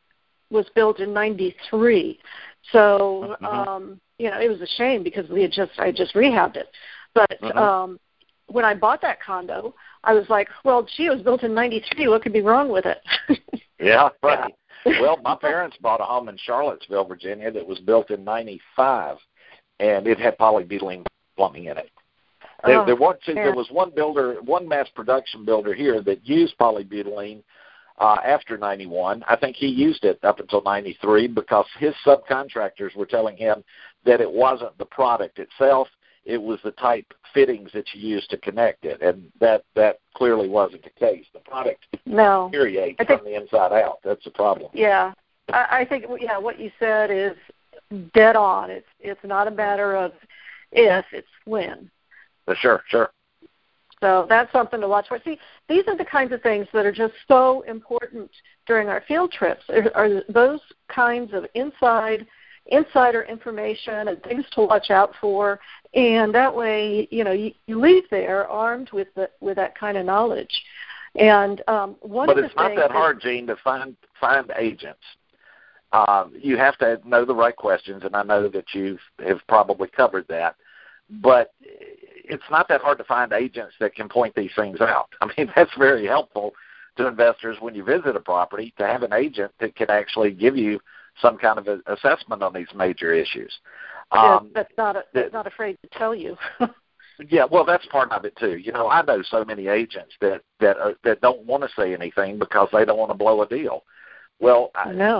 was built in '93. So, it was a shame because I just rehabbed it. But when I bought that condo, I was like, well, gee, it was built in '93. What could be wrong with it? Yeah, right. Well, my parents bought a home in Charlottesville, Virginia that was built in '95, and it had polybutylene plumbing in it. There was one mass production builder here that used polybutylene after '91. I think he used it up until '93 because his subcontractors were telling him that it wasn't the product itself, it was the type fittings that you used to connect it, and that clearly wasn't the case. The product deteriorates from the inside out. That's the problem. Yeah, I think what you said is dead on. It's not a matter of if, it's when. Sure. So that's something to watch for. See, these are the kinds of things that are just so important during our field trips, are those kinds of insider information and things to watch out for, and that way, you leave there armed with that kind of knowledge. And but it's not that hard, Jean, to find agents. You have to know the right questions, and I know that you have probably covered that. But it's not that hard to find agents that can point these things out. I mean, that's very helpful to investors when you visit a property to have an agent that can actually give you some kind of assessment on these major issues. That's not afraid to tell you. Yeah, well, that's part of it too. I know so many agents that don't want to say anything because they don't want to blow a deal. Well,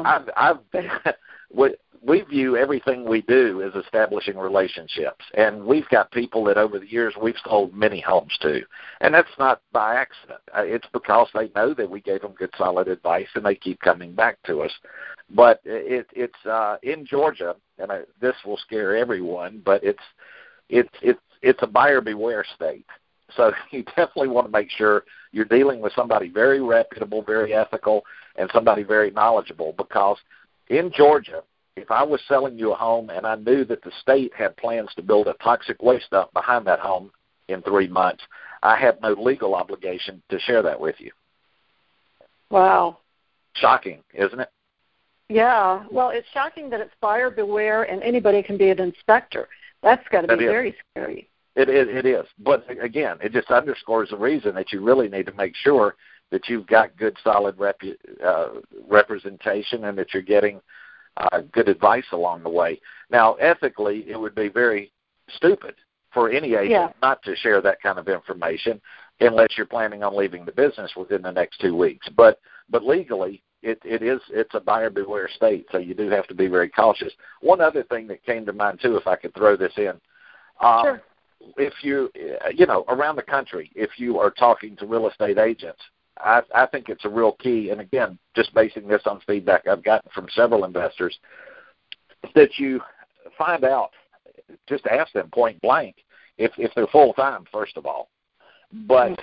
we view everything we do as establishing relationships, and we've got people that over the years we've sold many homes to, and that's not by accident. It's because they know that we gave them good, solid advice, and they keep coming back to us. But it's in Georgia, and this will scare everyone, but it's a buyer beware state. So you definitely want to make sure you're dealing with somebody very reputable, very ethical, and somebody very knowledgeable, because in Georgia, if I was selling you a home and I knew that the state had plans to build a toxic waste dump behind that home in 3 months, I had no legal obligation to share that with you. Wow. Shocking, isn't it? Yeah. Well, it's shocking that it's buyer beware and anybody can be an inspector. That's got to be very scary. It is. But, again, it just underscores the reason that you really need to make sure that you've got good, solid representation and that you're getting good advice along the way. Now, ethically, it would be very stupid for any agent not to share that kind of information unless you're planning on leaving the business within the next 2 weeks. But legally, it's a buyer beware state, so you do have to be very cautious. One other thing that came to mind, too, if I could throw this in. Sure. If you around the country, if you are talking to real estate agents, I think it's a real key, and again, just basing this on feedback I've gotten from several investors, that you find out, just ask them point blank if they're full-time, first of all. But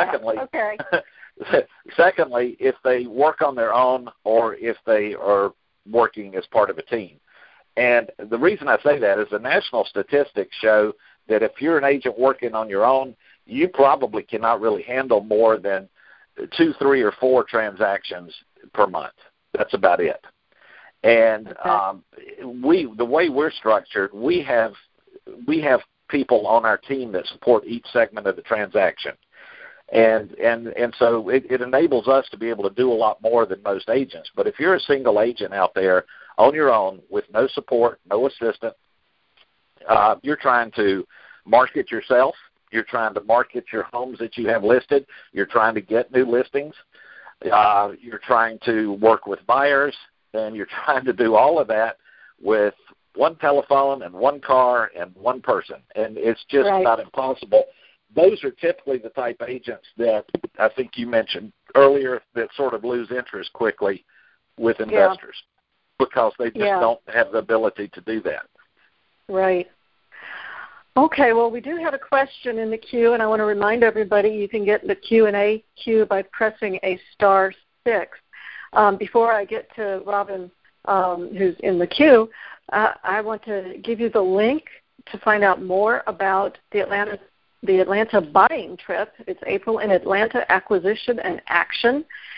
secondly, if they work on their own or if they are working as part of a team. And the reason I say that is the national statistics show that if you're an agent working on your own, you probably cannot really handle more than 2, 3, or 4 transactions per month. That's about it. And the way we're structured, we have people on our team that support each segment of the transaction. And so it enables us to be able to do a lot more than most agents. But if you're a single agent out there on your own with no support, no assistant, you're trying to market yourself. You're trying to market your homes that you have listed. You're trying to get new listings. You're trying to work with buyers. And you're trying to do all of that with one telephone and one car and one person. And it's just not impossible. Those are typically the type of agents that I think you mentioned earlier that sort of lose interest quickly with investors because they just don't have the ability to do that. Right. Okay, well, we do have a question in the queue, and I want to remind everybody you can get the Q&A queue by pressing a *6. Before I get to Robin, who's in the queue, I want to give you the link to find out more about the Atlanta buying trip. It's April in Atlanta, Acquisition and Action.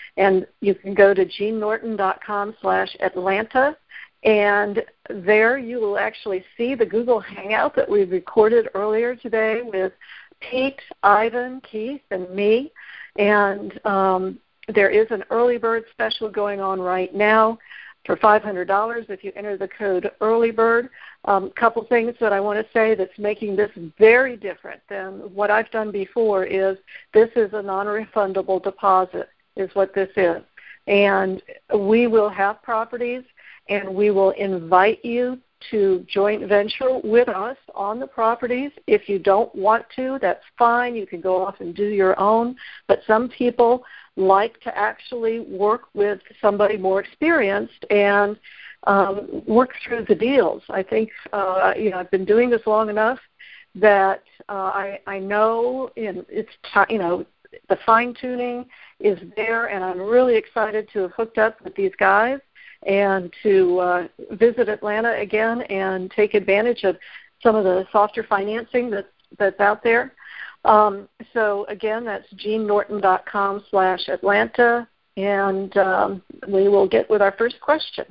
And you can go to jeannorton.com/Atlanta, and there you will actually see the Google Hangout that we recorded earlier today with Pete, Ivan, Keith, and me. And there is an early bird special going on right now for $500 if you enter the code EARLYBIRD. Couple things that I want to say that's making this very different than what I've done before is this is a non-refundable deposit is what this is. And we will have properties, and we will invite you to joint venture with us on the properties. If you don't want to, that's fine. You can go off and do your own. But some people like to actually work with somebody more experienced and work through the deals. I think, I've been doing this long enough that I know the fine-tuning is there, and I'm really excited to have hooked up with these guys and to visit Atlanta again and take advantage of some of the softer financing that's out there. So, again, that's jeannorton.com/Atlanta, and we will get with our first question.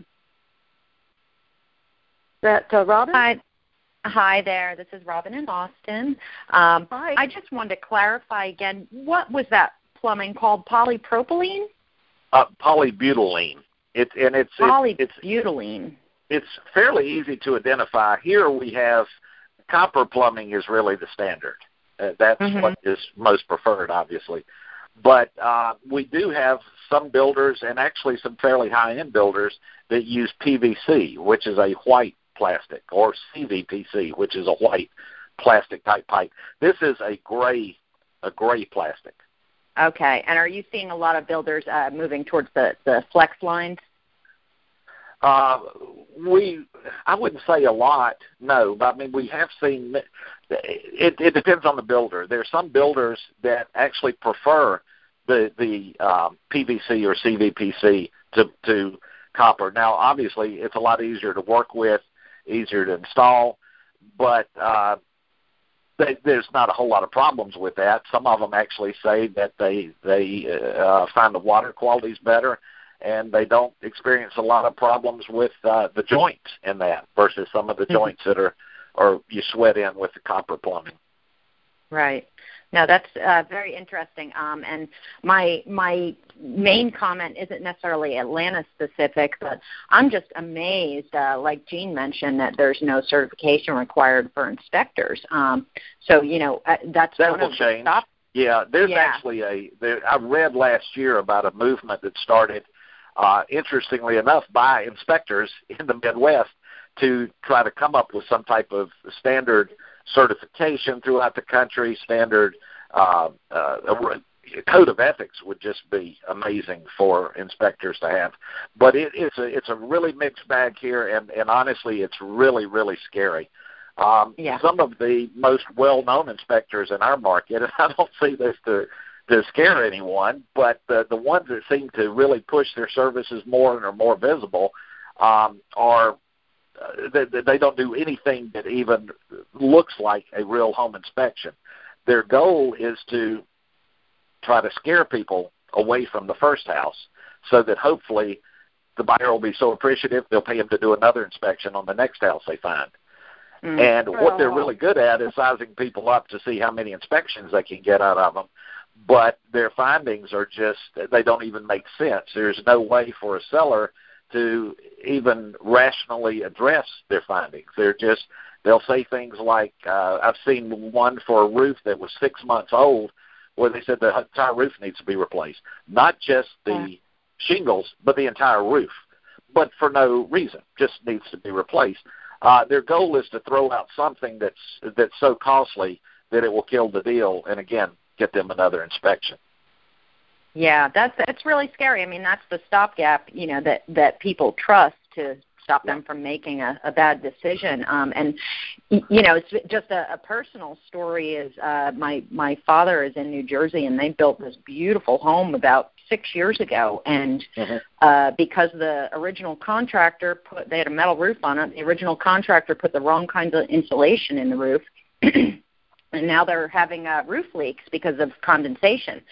Is that Robin? Hi there. This is Robin in Austin. Hi. I just wanted to clarify again, what was that plumbing called? Polypropylene? Polybutylene. Polybutylene. It's fairly easy to identify. Here we have copper plumbing is really the standard. That's what is most preferred, obviously. But we do have some builders, and actually some fairly high-end builders, that use PVC, which is a white plastic, or CVPC, which is a white plastic-type pipe. This is a gray plastic. Okay. And are you seeing a lot of builders moving towards the flex lines? I wouldn't say a lot, no. But, I mean, we have seen it depends on the builder. There are some builders that actually prefer the PVC or CVPC to copper. Now, obviously, it's a lot easier to work with, easier to install, but there's not a whole lot of problems with that. Some of them actually say that they find the water quality is better, and they don't experience a lot of problems with the joints in that versus some of the joints that are you sweat in with the copper plumbing. Right. No, that's very interesting. And my main comment isn't necessarily Atlanta specific, but I'm just amazed, like Jean mentioned, that there's no certification required for inspectors. So, that's that one will of change. the Yeah, there's actually I read last year about a movement that started, interestingly enough, by inspectors in the Midwest to try to come up with some type of standard certification throughout the country. Standard code of ethics would just be amazing for inspectors to have. But it's a really mixed bag here, and honestly, it's really, really scary. Some of the most well-known inspectors in our market, and I don't say this to scare anyone, but the ones that seem to really push their services more and are more visible are they don't do anything that even looks like a real home inspection. Their goal is to try to scare people away from the first house so that hopefully the buyer will be so appreciative they'll pay them to do another inspection on the next house they find. And what they're really good at is sizing people up to see how many inspections they can get out of them. But their findings are just, they don't even make sense. There's no way for a seller to even rationally address their findings. They'll say things like, I've seen one for a roof that was 6 months old where they said the entire roof needs to be replaced. Not just the shingles, but the entire roof. But for no reason, just needs to be replaced. Their goal is to throw out something that's so costly that it will kill the deal and, again, get them another inspection. Yeah, that's really scary. I mean, that's the stopgap, that people trust to stop them from making a bad decision. And it's just a personal story. Is my father is in New Jersey, and they built this beautiful home about 6 years ago. And because the original contractor they had a metal roof on it, the original contractor put the wrong kinds of insulation in the roof, and now they're having roof leaks because of condensation.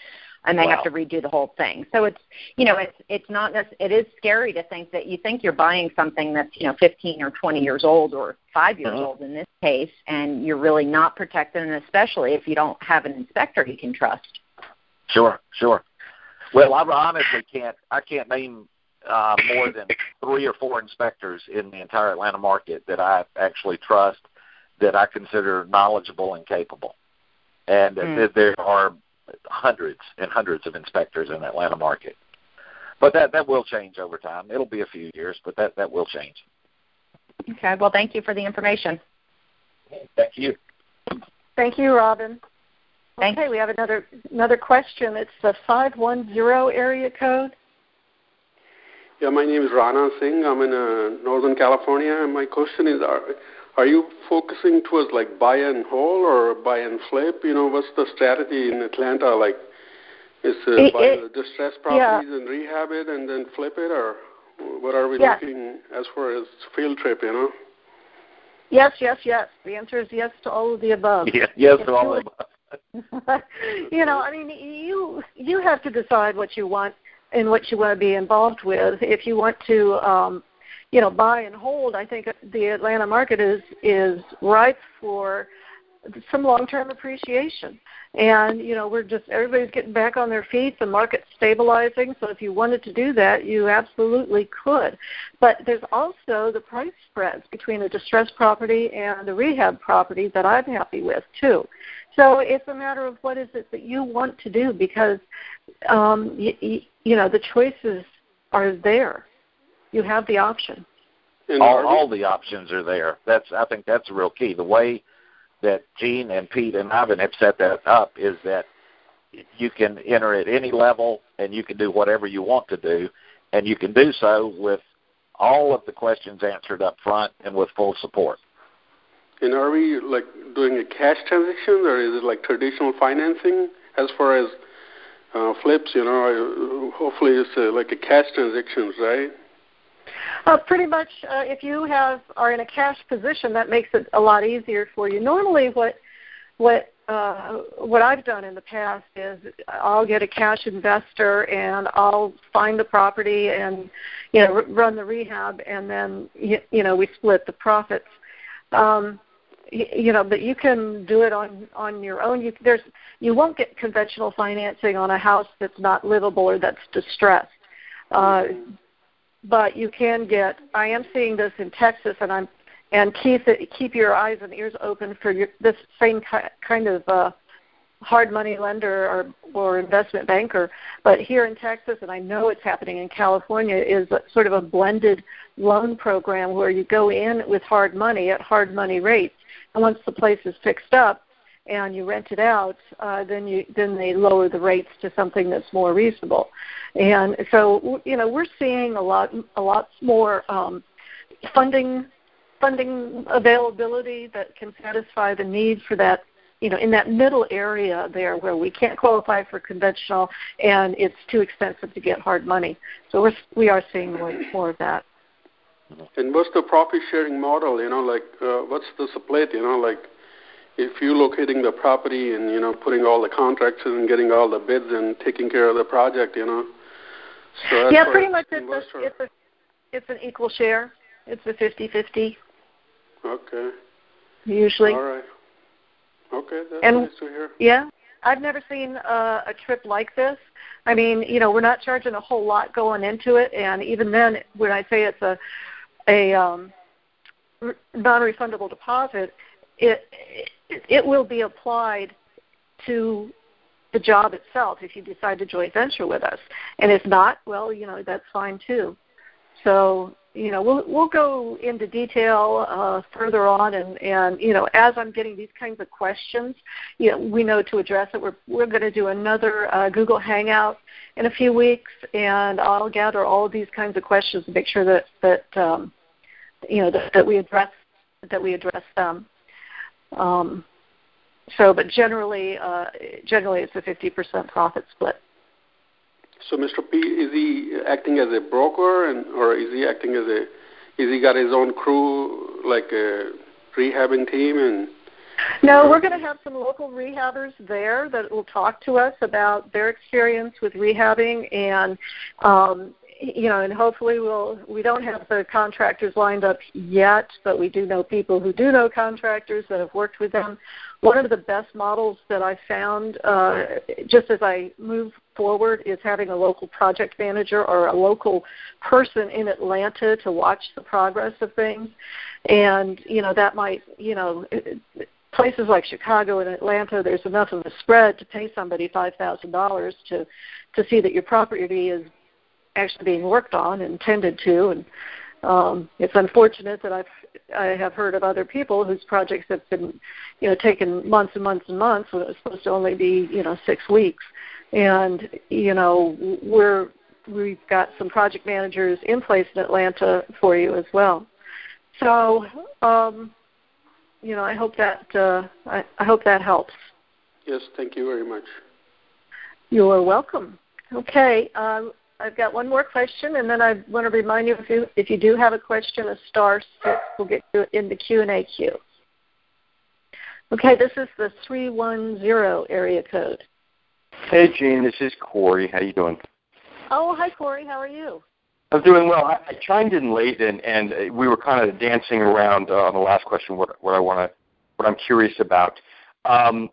and they have to redo the whole thing. So it's it is scary to think that you think you're buying something that's 15 or 20 years old or 5 years old in this case, and you're really not protected, and especially if you don't have an inspector you can trust. Sure. Well, I honestly can't name more than 3 or 4 inspectors in the entire Atlanta market that I actually trust, that I consider knowledgeable and capable. And there are hundreds and hundreds of inspectors in the Atlanta market. But that will change over time. It'll be a few years, but that will change. Okay. Well, thank you for the information. Thank you. Thank you, Robin. Thanks. Okay, we have another question. It's the 510 area code. Yeah, my name is Rana Singh. I'm in Northern California. And my question is, are you focusing towards like buy and hold or buy and flip? What's the strategy in Atlanta? Like, is buy the distressed properties and rehab it and then flip it, or what are we looking as far as field trip? Yes. The answer is yes to all of the above. Yes to all of the above. You have to decide what you want and what you want to be involved with. If you want to, buy and hold, I think the Atlanta market is ripe for some long-term appreciation. And, everybody's getting back on their feet. The market's stabilizing. So if you wanted to do that, you absolutely could. But there's also the price spreads between the distressed property and the rehab property that I'm happy with, too. So it's a matter of what is it that you want to do, because, the choices are there. You have the option. All the options are there. I think that's a real key. The way that Gene and Pete and Ivan have set that up is that you can enter at any level and you can do whatever you want to do, and you can do so with all of the questions answered up front and with full support. And are we like doing a cash transaction, or is it like traditional financing as far as flips? Hopefully it's like a cash transactions, right? Pretty much, if you are in a cash position, that makes it a lot easier for you. Normally, what I've done in the past is I'll get a cash investor and I'll find the property and run the rehab, and then we split the profits. But you can do it on your own. You won't get conventional financing on a house that's not livable or that's distressed. But you can get. I am seeing this in Texas, and keep your eyes and ears open for this same kind of hard money lender or investment banker. But here in Texas, and I know it's happening in California, is sort of a blended loan program where you go in with hard money at hard money rates, and once the place is fixed up and you rent it out, then they lower the rates to something that's more reasonable. And so we're seeing a lot more funding availability that can satisfy the need for that, in that middle area there where we can't qualify for conventional and it's too expensive to get hard money. So we are seeing more of that. And what's the profit sharing model? What's the split? Like if you're locating the property and putting all the contracts in and getting all the bids and taking care of the project, So yeah, pretty much it's an equal share. It's a 50-50. Okay. Usually. All right. Okay, that's nice to hear. Yeah, I've never seen a trip like this. I mean, we're not charging a whole lot going into it, and even then, when I say it's a non-refundable deposit, it will be applied to the job itself if you decide to joint venture with us. And if not, well, that's fine too. So, we'll go into detail further on, and as I'm getting these kinds of questions, we know to address it. We're going to do another Google Hangout in a few weeks, and I'll gather all of these kinds of questions and make sure that we address them. But generally it's a 50% profit split. So Mr. P, is he acting as a broker, or is he acting as is he got his own crew, like a rehabbing team, and No, we're going to have some local rehabbers there that will talk to us about their experience with rehabbing, and and hopefully we don't have the contractors lined up yet, but we do know people who do know contractors that have worked with them. One of the best models that I found, just as I move forward, is having a local project manager or a local person in Atlanta to watch the progress of things. And, that might, places like Chicago and Atlanta, there's enough of a spread to pay somebody $5,000 to see that your property is actually being worked on and tended to. And it's unfortunate that I have heard of other people whose projects have been, taken months and months and months when it was supposed to only be, 6 weeks. And, we've got some project managers in place in Atlanta for you as well. So, I hope that I hope that helps. Yes, thank you very much. You're welcome. Okay, I've got one more question, and then I want to remind you if you do have a question, a *6 will get you in the Q&A queue. Okay, this is the 310 area code. Hey, Jean, this is Corey. How you doing? Oh, hi, Corey. How are you? I'm doing well. I chimed in late, and we were kind of dancing around on the last question. What I'm curious about. I'm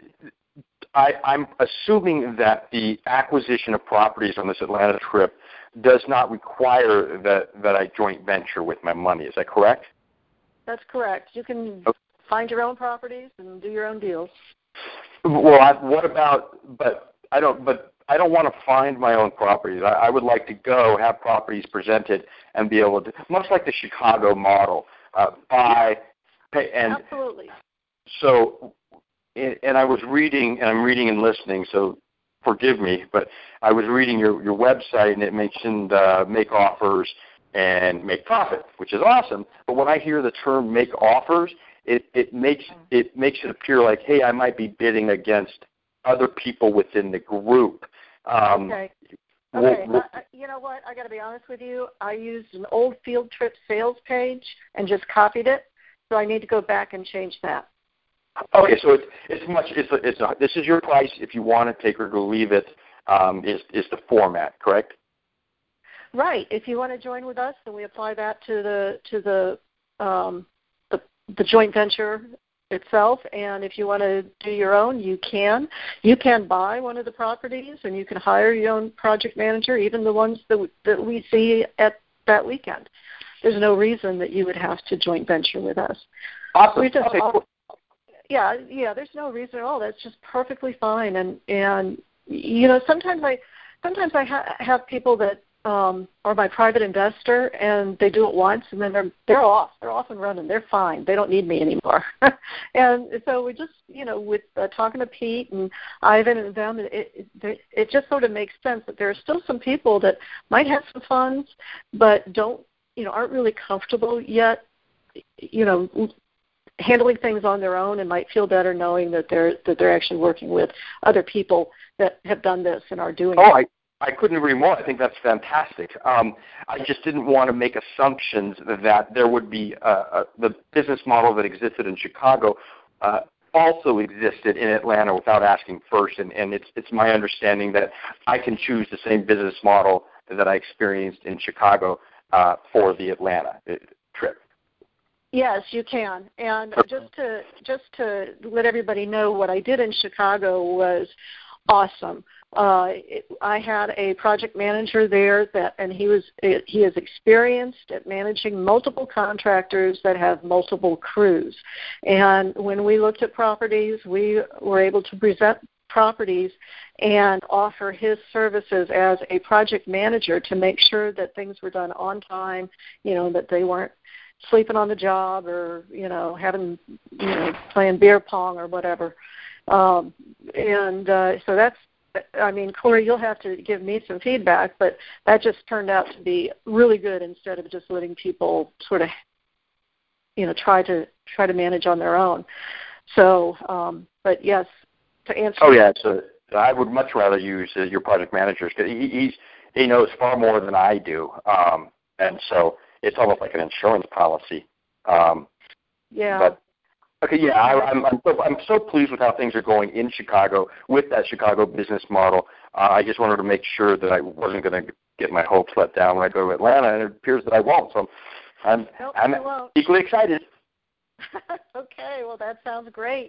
assuming that the acquisition of properties on this Atlanta trip does not require that I joint venture with my money. Is that correct? That's correct. You can find your own properties and do your own deals. Well, I don't want to find my own properties. I would like to go have properties presented and be able to, much like the Chicago model, buy, pay, and absolutely. So, and I was reading, and I'm reading and listening, so forgive me, but I was reading your website, and it mentioned make offers and make profit, which is awesome. But when I hear the term make offers, it makes it appear like, hey, I might be bidding against other people within the group. Okay. You know what? I got to be honest with you. I used an old Field Trip sales page and just copied it, so I need to go back and change that. Okay, so this is your price if you want to take or leave it. Is the format correct? Right. If you want to join with us, then we apply that to the joint venture itself, and if you want to do your own, you can. You can buy one of the properties, and you can hire your own project manager, even the ones that we see at that weekend. There's no reason that you would have to joint venture with us. Awesome. Cool. Yeah, there's no reason at all. That's just perfectly fine. And sometimes I have people that are my private investor, and they do it once, and then they're off. They're off and running. They're fine. They don't need me anymore. And so we just, with talking to Pete and Ivan and them, it just sort of makes sense that there are still some people that might have some funds, but aren't really comfortable yet, handling things on their own, and might feel better knowing that they're actually working with other people that have done this and are doing it. I couldn't agree more. I think that's fantastic. I just didn't want to make assumptions that there would be the business model that existed in Chicago also existed in Atlanta without asking first. And it's my understanding that I can choose the same business model that I experienced in Chicago for the Atlanta trip. Yes, you can. And just to let everybody know, what I did in Chicago was awesome. I had a project manager there and he is experienced at managing multiple contractors that have multiple crews. And when we looked at properties, we were able to present properties and offer his services as a project manager to make sure that things were done on time, that they weren't sleeping on the job or, playing beer pong or whatever. So that's, Corey, you'll have to give me some feedback, but that just turned out to be really good instead of just letting people sort of, try to manage on their own. So, but yes, to answer. Oh yeah, so I would much rather use your project managers because he knows far more than I do, and so it's almost like an insurance policy. Yeah. But Okay, yeah, I'm so pleased with how things are going in Chicago with that Chicago business model. I just wanted to make sure that I wasn't going to get my hopes let down when I go to Atlanta, and it appears that I won't. So I'm equally excited. Okay, well, that sounds great.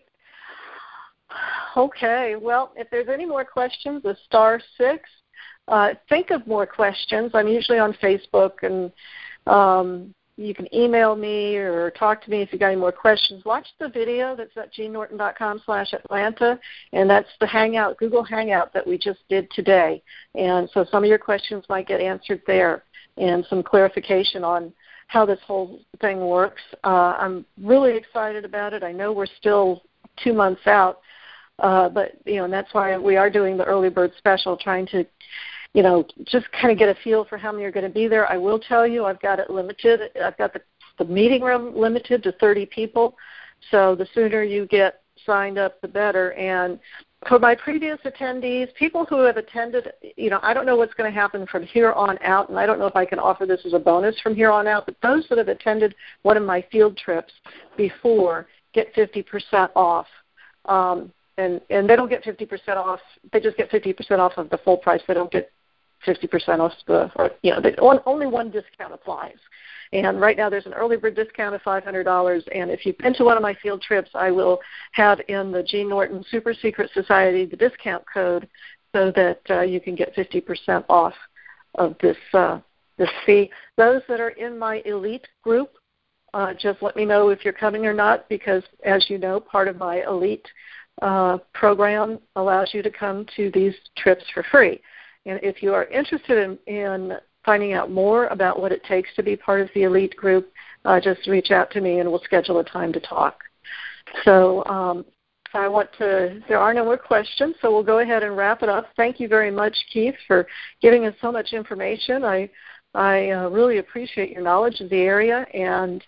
Okay, well, if there's any more questions, the *6. Think of more questions. I'm usually on Facebook, and you can email me or talk to me if you got any more questions. Watch the video that's at jeannorton.com/Atlanta, and that's the Hangout, Google Hangout that we just did today. And so some of your questions might get answered there, and some clarification on how this whole thing works. I'm really excited about it. I know we're still 2 months out, but, and that's why we are doing the early bird special, trying to just kind of get a feel for how many are going to be there. I will tell you, I've got it limited. I've got the meeting room limited to 30 people. So the sooner you get signed up, the better. And for my previous attendees, people who have attended, I don't know what's going to happen from here on out, and I don't know if I can offer this as a bonus from here on out, but those that have attended one of my field trips before get 50% off. And they don't get 50% off. They just get 50% off of the full price. They don't get 50% off only one discount applies. And right now there's an early bird discount of $500. And if you've been to one of my field trips, I will have in the Jean Norton Super Secret Society the discount code so that you can get 50% off of this fee. Those that are in my elite group, just let me know if you're coming or not, because as you know, part of my elite program allows you to come to these trips for free. And if you are interested in finding out more about what it takes to be part of the elite group, just reach out to me and we'll schedule a time to talk. So there are no more questions, so we'll go ahead and wrap it up. Thank you very much, Keith, for giving us so much information. I really appreciate your knowledge of the area, and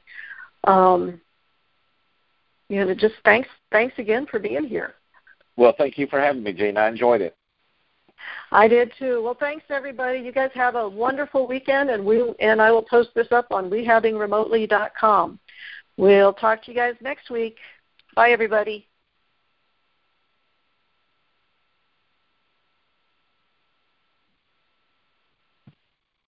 just thanks again for being here. Well, thank you for having me, Jean. I enjoyed it. I did too. Well, thanks everybody. You guys have a wonderful weekend, and I will post this up on rehabbingremotely.com. We'll talk to you guys next week. Bye, everybody.